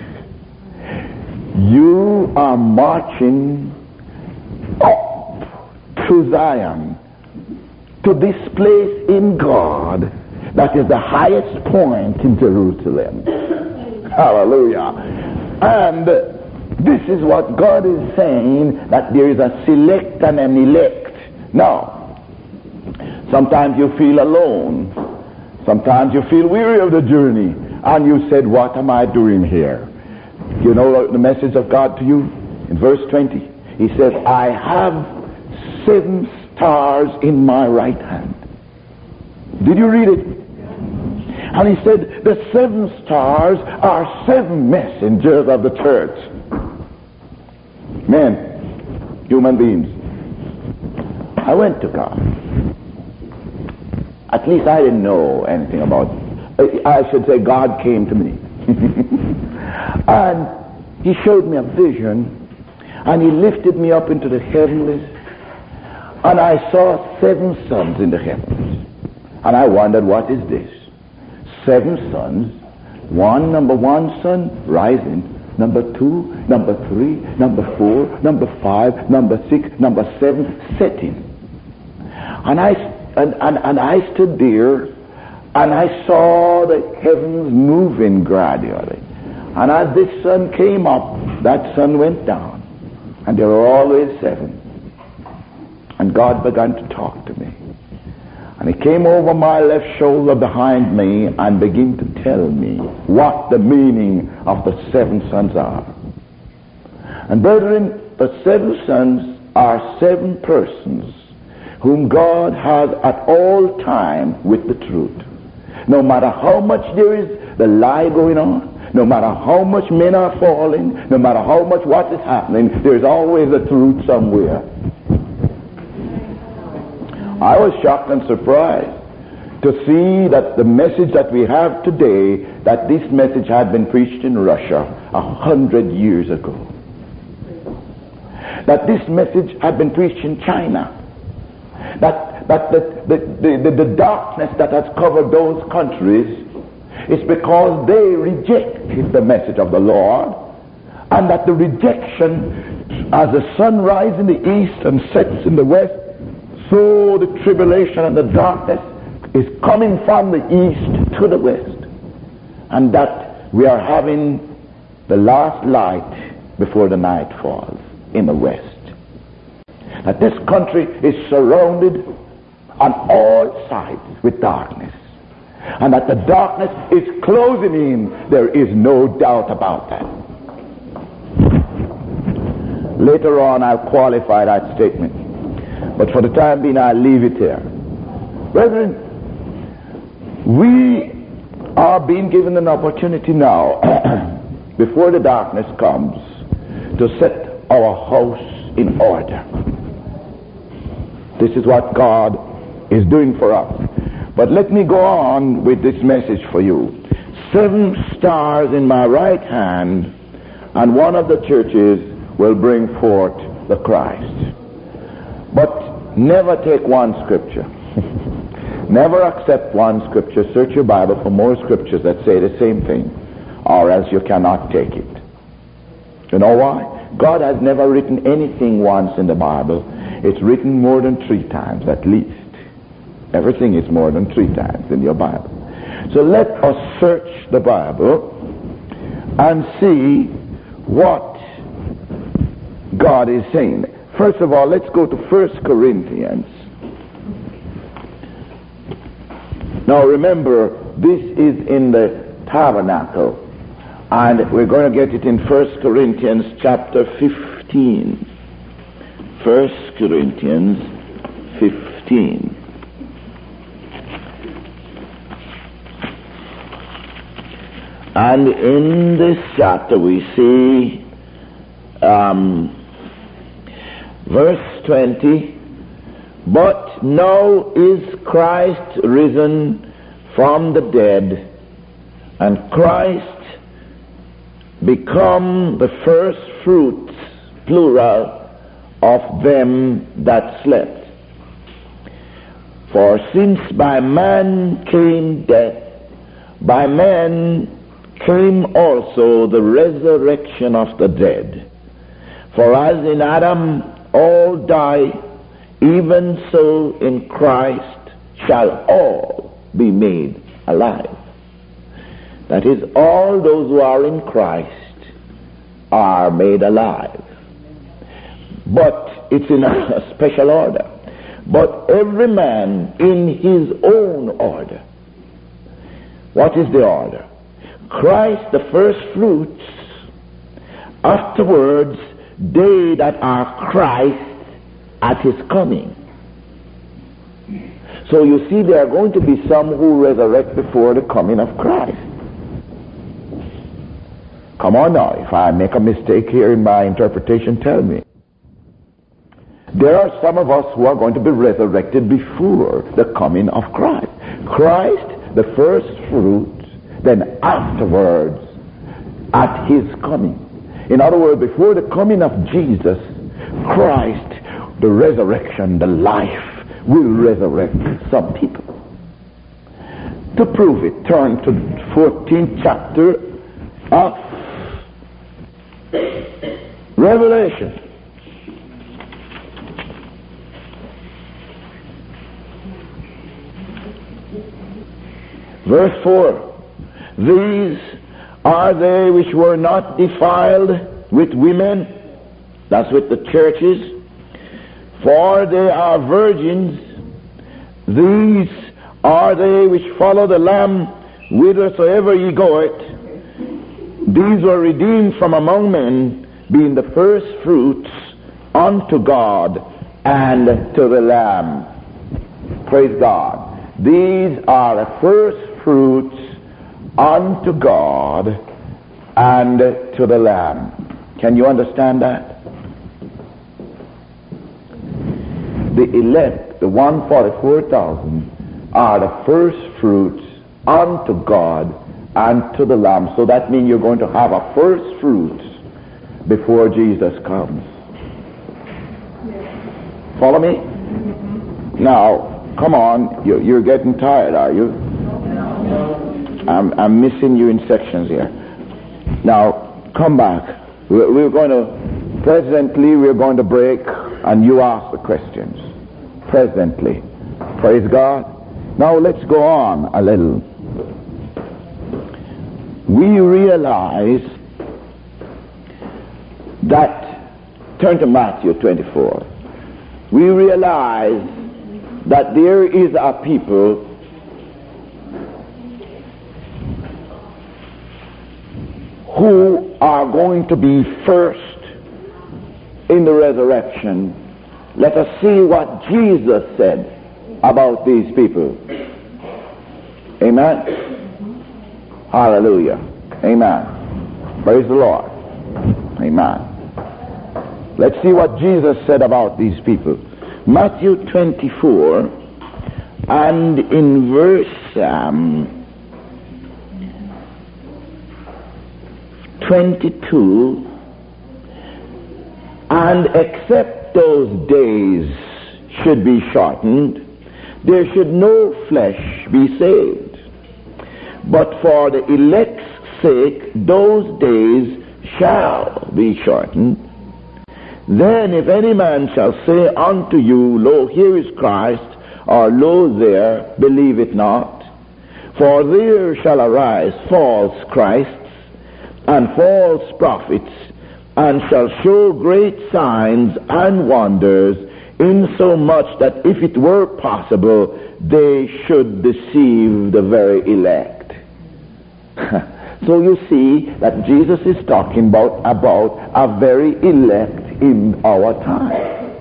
You are marching up to Zion, to this place in God that is the highest point in Jerusalem. Hallelujah. And this is what God is saying, that there is a select and an elect. Now, sometimes you feel alone. Sometimes you feel weary of the journey. And you said, what am I doing here? You know the message of God to you? In verse twenty, he says, I have seven stars in my right hand. Did you read it? And he said, the seven stars are seven messengers of the church. Men, human beings. I went to God. At least I didn't know anything about it. I should say God came to me. And he showed me a vision, and he lifted me up into the heavens, and I saw seven suns in the heavens. And I wondered, what is this? Seven suns. One, number one sun rising. Number two, number three, number four, number five, number six, number seven setting. And I and, and, and I stood there, and I saw the heavens moving gradually. And as this sun came up, that sun went down. And there were always seven. And God began to talk to me. And he came over my left shoulder behind me and began to tell me what the meaning of the seven sons are. And brethren, the seven sons are seven persons whom God has at all time with the truth. No matter how much there is the lie going on, no matter how much men are falling, no matter how much what is happening, there's always a truth somewhere. I was shocked and surprised to see that the message that we have today, that this message had been preached in Russia a hundred years ago. That this message had been preached in China. That, that the, the, the, the, the darkness that has covered those countries is because they rejected the message of the Lord, and that the rejection, as the sun rises in the east and sets in the west, so the tribulation and the darkness is coming from the east to the west, and that we are having the last light before the night falls in the west. That this country is surrounded on all sides with darkness, and that the darkness is closing in. There is no doubt about that. Later on I'll qualify that statement, but for the time being I'll leave it here. Brethren, we are being given an opportunity now before the darkness comes to set our house in order. This is what God is doing for us. But let me go on with this message for you. Seven stars in my right hand, and one of the churches will bring forth the Christ. But never take one scripture. Never accept one scripture. Search your Bible for more scriptures that say the same thing, or else you cannot take it. You know why? God has never written anything once in the Bible. It's written more than three times at least. Everything is more than three times in your Bible. So let us search the Bible and see what God is saying. First of all, let's go to First Corinthians. Now remember, this is in the tabernacle, and we're going to get it in First Corinthians chapter fifteen. First Corinthians fifteen. And in this chapter we see um, verse twenty, but now is Christ risen from the dead, and Christ become the first fruits, plural, of them that slept. For since by man came death, by man came also the resurrection of the dead. For as in Adam all die, even so in Christ shall all be made alive. That is, all those who are in Christ are made alive. But it's in a special order. But every man in his own order. What is the order? Christ the first fruits, afterwards they that are Christ at his coming. So you see, there are going to be some who resurrect before the coming of Christ. Come on now, if I make a mistake here in my interpretation, tell me. There are some of us who are going to be resurrected before the coming of Christ. Christ, the first fruit, then afterwards, at his coming. In other words, before the coming of Jesus, Christ, the resurrection, the life, will resurrect some people. To prove it, turn to the fourteenth chapter of Revelation. Verse four. These are they which were not defiled with women, That's with the churches. For they are virgins. These are they which follow the Lamb whithersoever ye goeth. These were redeemed from among men, being the first fruits unto God and to the Lamb. Praise God. These are the first fruits unto God and to the Lamb. Can you understand that? The elect, the one hundred forty-four thousand, are the first fruits unto God and to the Lamb. So that means you're going to have a first fruits before Jesus comes. Follow me? Now, come on. You're, you're getting tired, are you? I'm, I'm missing you in sections here. Now, come back. We're, we're going to, presently, we're going to break, and you ask the questions. Presently. Praise God. Now, let's go on a little. We realize that, turn to Matthew twenty-four. We realize that there is a people who are going to be first in the resurrection. Let us see what Jesus said about these people. Amen? Hallelujah. Amen. Praise the Lord. Amen. Let's see what Jesus said about these people. Matthew twenty-four, and in verse um, twenty-two, and except those days should be shortened, there should no flesh be saved. But for the elect's sake, those days shall be shortened. Then if any man shall say unto you, Lo, here is Christ, or Lo, there, believe it not. For there shall arise false Christs and false prophets, and shall show great signs and wonders, insomuch that if it were possible, they should deceive the very elect. So you see that Jesus is talking about, about a very elect in our time.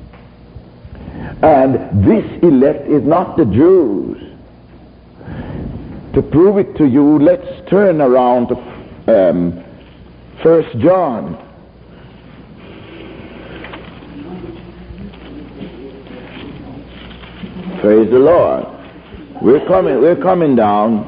And this elect is not the Jews. To prove it to you, let's turn around to um, First John. Praise the Lord. We're coming, we're coming down.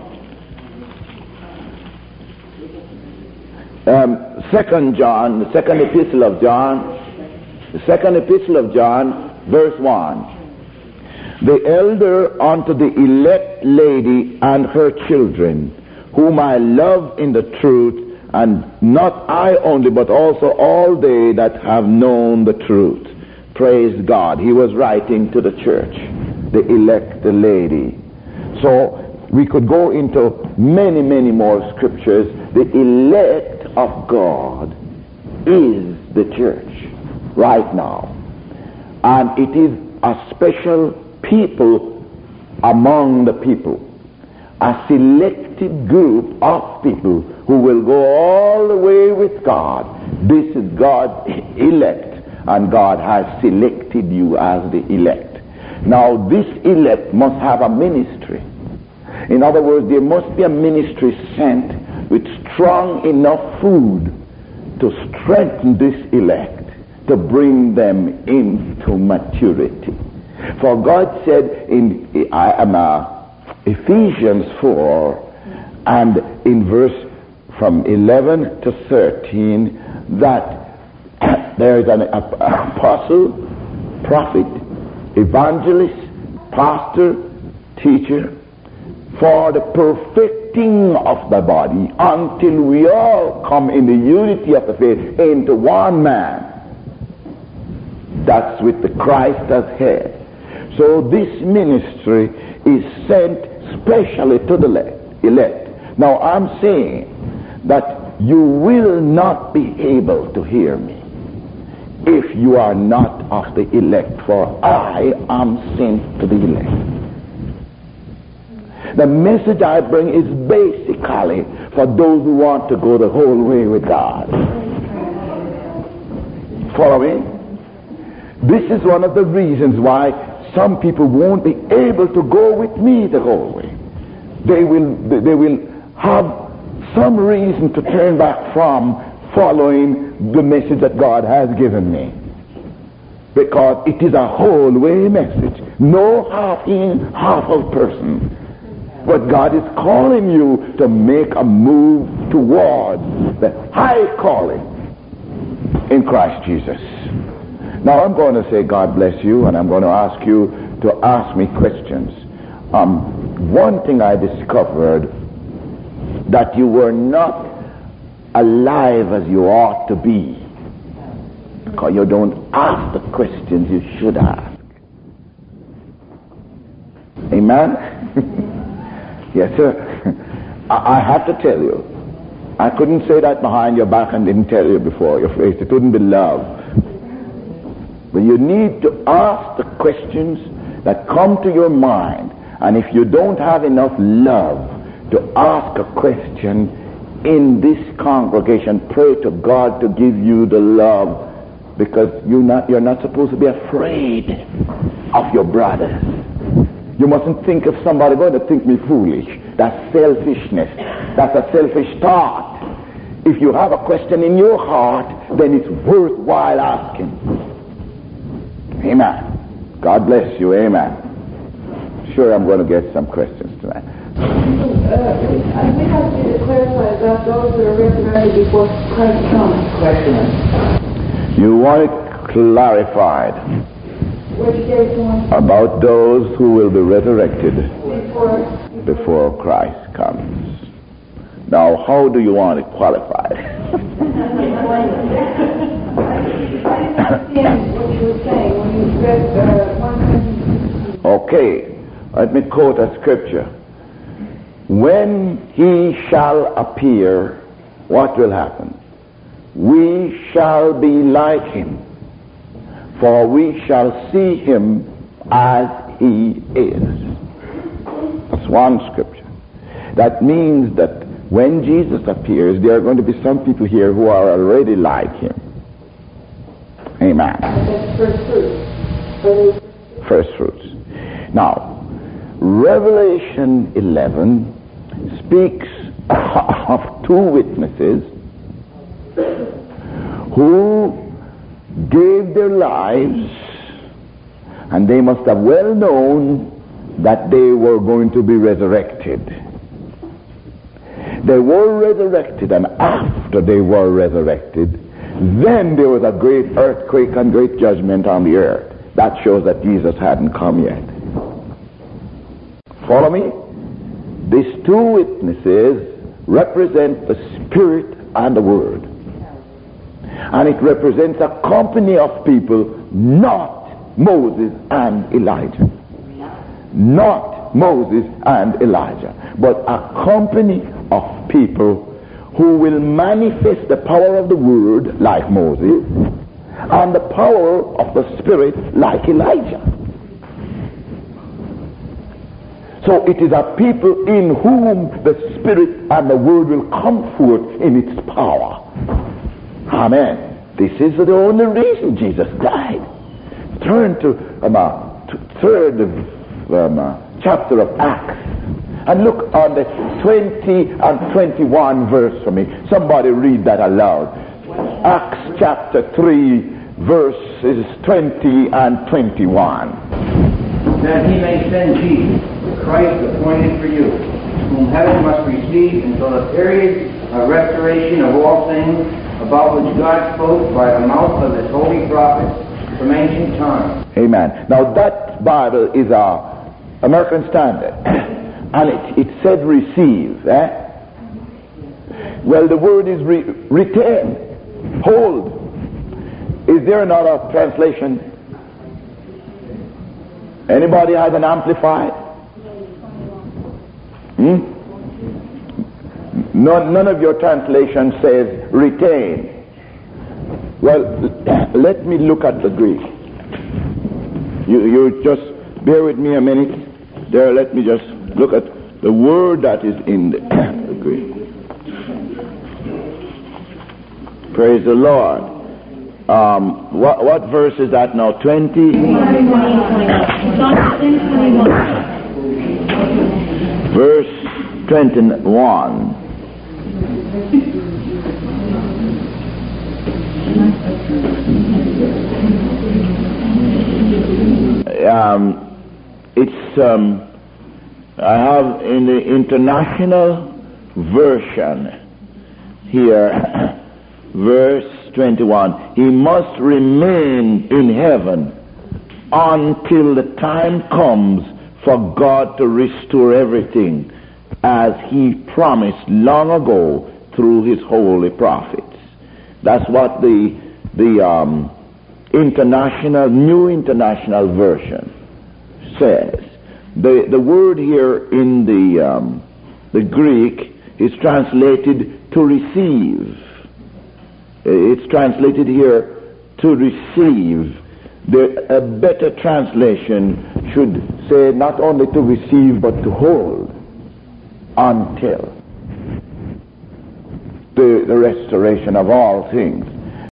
Um, Second John, the second epistle of John, the second epistle of John, verse one. The elder unto the elect lady and her children, whom I love in the truth, and not I only, but also all they that have known the truth. Praise God. He was writing to the church, the elect, the lady. So we could go into many, many more scriptures. The elect of God is the church right now. And it is a special people among the people. A selected group of people who will go all the way with God. This is God's elect, and God has selected you as the elect. Now this elect must have a ministry. In other words, there must be a ministry sent with strong enough food to strengthen this elect, to bring them into maturity. For God said in I am uh, Ephesians four, and in verse from eleven to thirteen, that there is an apostle, prophet, evangelist, pastor, teacher, for the perfecting of the body, until we all come in the unity of the faith into one man. That's with the Christ as head. So this ministry is sent specially to the elect. Now I'm saying that you will not be able to hear me if you are not of the elect, for I am sent to the elect. The message I bring is basically for those who want to go the whole way with God. Follow me? This is one of the reasons why some people won't be able to go with me the whole way. They will, they will have some reason to turn back from following the message that God has given me. Because it is a whole way message. No half in, half out person. But God is calling you to make a move towards the high calling in Christ Jesus. Now I'm going to say God bless you, and I'm going to ask you to ask me questions. Um, one thing I discovered, that you were not alive as you ought to be, because you don't ask the questions you should ask. Amen? Yes, sir. I, I have to tell you, I couldn't say that behind your back and didn't tell you before your face. It wouldn't be love. But you need to ask the questions that come to your mind. And if you don't have enough love to ask a question in this congregation, pray to God to give you the love, because you're not, you're not supposed to be afraid of your brothers. You mustn't think of somebody going to think me foolish. That's selfishness. That's a selfish thought. If you have a question in your heart, then it's worthwhile asking. Amen. God bless you. Amen. Sure, I'm going to get some questions tonight. Uh, I think I need to clarify about those who are resurrected before Christ comes. Question. You want it clarified about those who will be resurrected Before, before Christ comes. Now, how do you want it qualified? I understand what you were saying when you read uh, one Corinthians. Okay, let me quote a scripture. When he shall appear, what will happen? We shall be like him, for we shall see him as he is. That's one scripture. That means that when Jesus appears, there are going to be some people here who are already like him. Amen. That's first fruits. First fruits. Now, Revelation eleven speaks of two witnesses who gave their lives, and they must have well known that they were going to be resurrected. They were resurrected, and after they were resurrected, then there was a great earthquake and great judgment on the earth. That shows that Jesus hadn't come yet. Follow me? These two witnesses represent the Spirit and the Word. And it represents a company of people, not Moses and Elijah. Not Moses and Elijah, but a company of people who will manifest the power of the Word like Moses and the power of the Spirit like Elijah. So it is a people in whom the Spirit and the Word will come forth in its power. Amen. This is the only reason Jesus died. Turn to um, uh, third um, uh, chapter of Acts and look on the twenty and twenty-one verse for me. Somebody read that aloud. Acts chapter three verses twenty and twenty-one. That he may send Jesus, the Christ appointed for you, whom heaven must receive until the period of restoration of all things, about which God spoke by the mouth of his holy prophets from ancient times. Amen. Now that Bible is a American Standard, and it, it said receive. Eh? Well, the word is re- retain, hold. Is there another translation? Anybody has an amplified? Hmm? None, none of your translation says retain. Well, let me look at the Greek. You, you just bear with me a minute. There, let me just look at the word that is in the, the Greek. Praise the Lord. Um, what, what verse is that now? twenty? Verse twenty-one. Um, it's, um, I have in the International Version here, verse twenty-one, he must remain in heaven until the time comes for God to restore everything as he promised long ago through his holy prophets. That's what the the um, international New International Version says. The the word here in the um, the Greek is translated to receive. It's translated here to receive. The, a better translation should say not only to receive but to hold until the, the restoration of all things.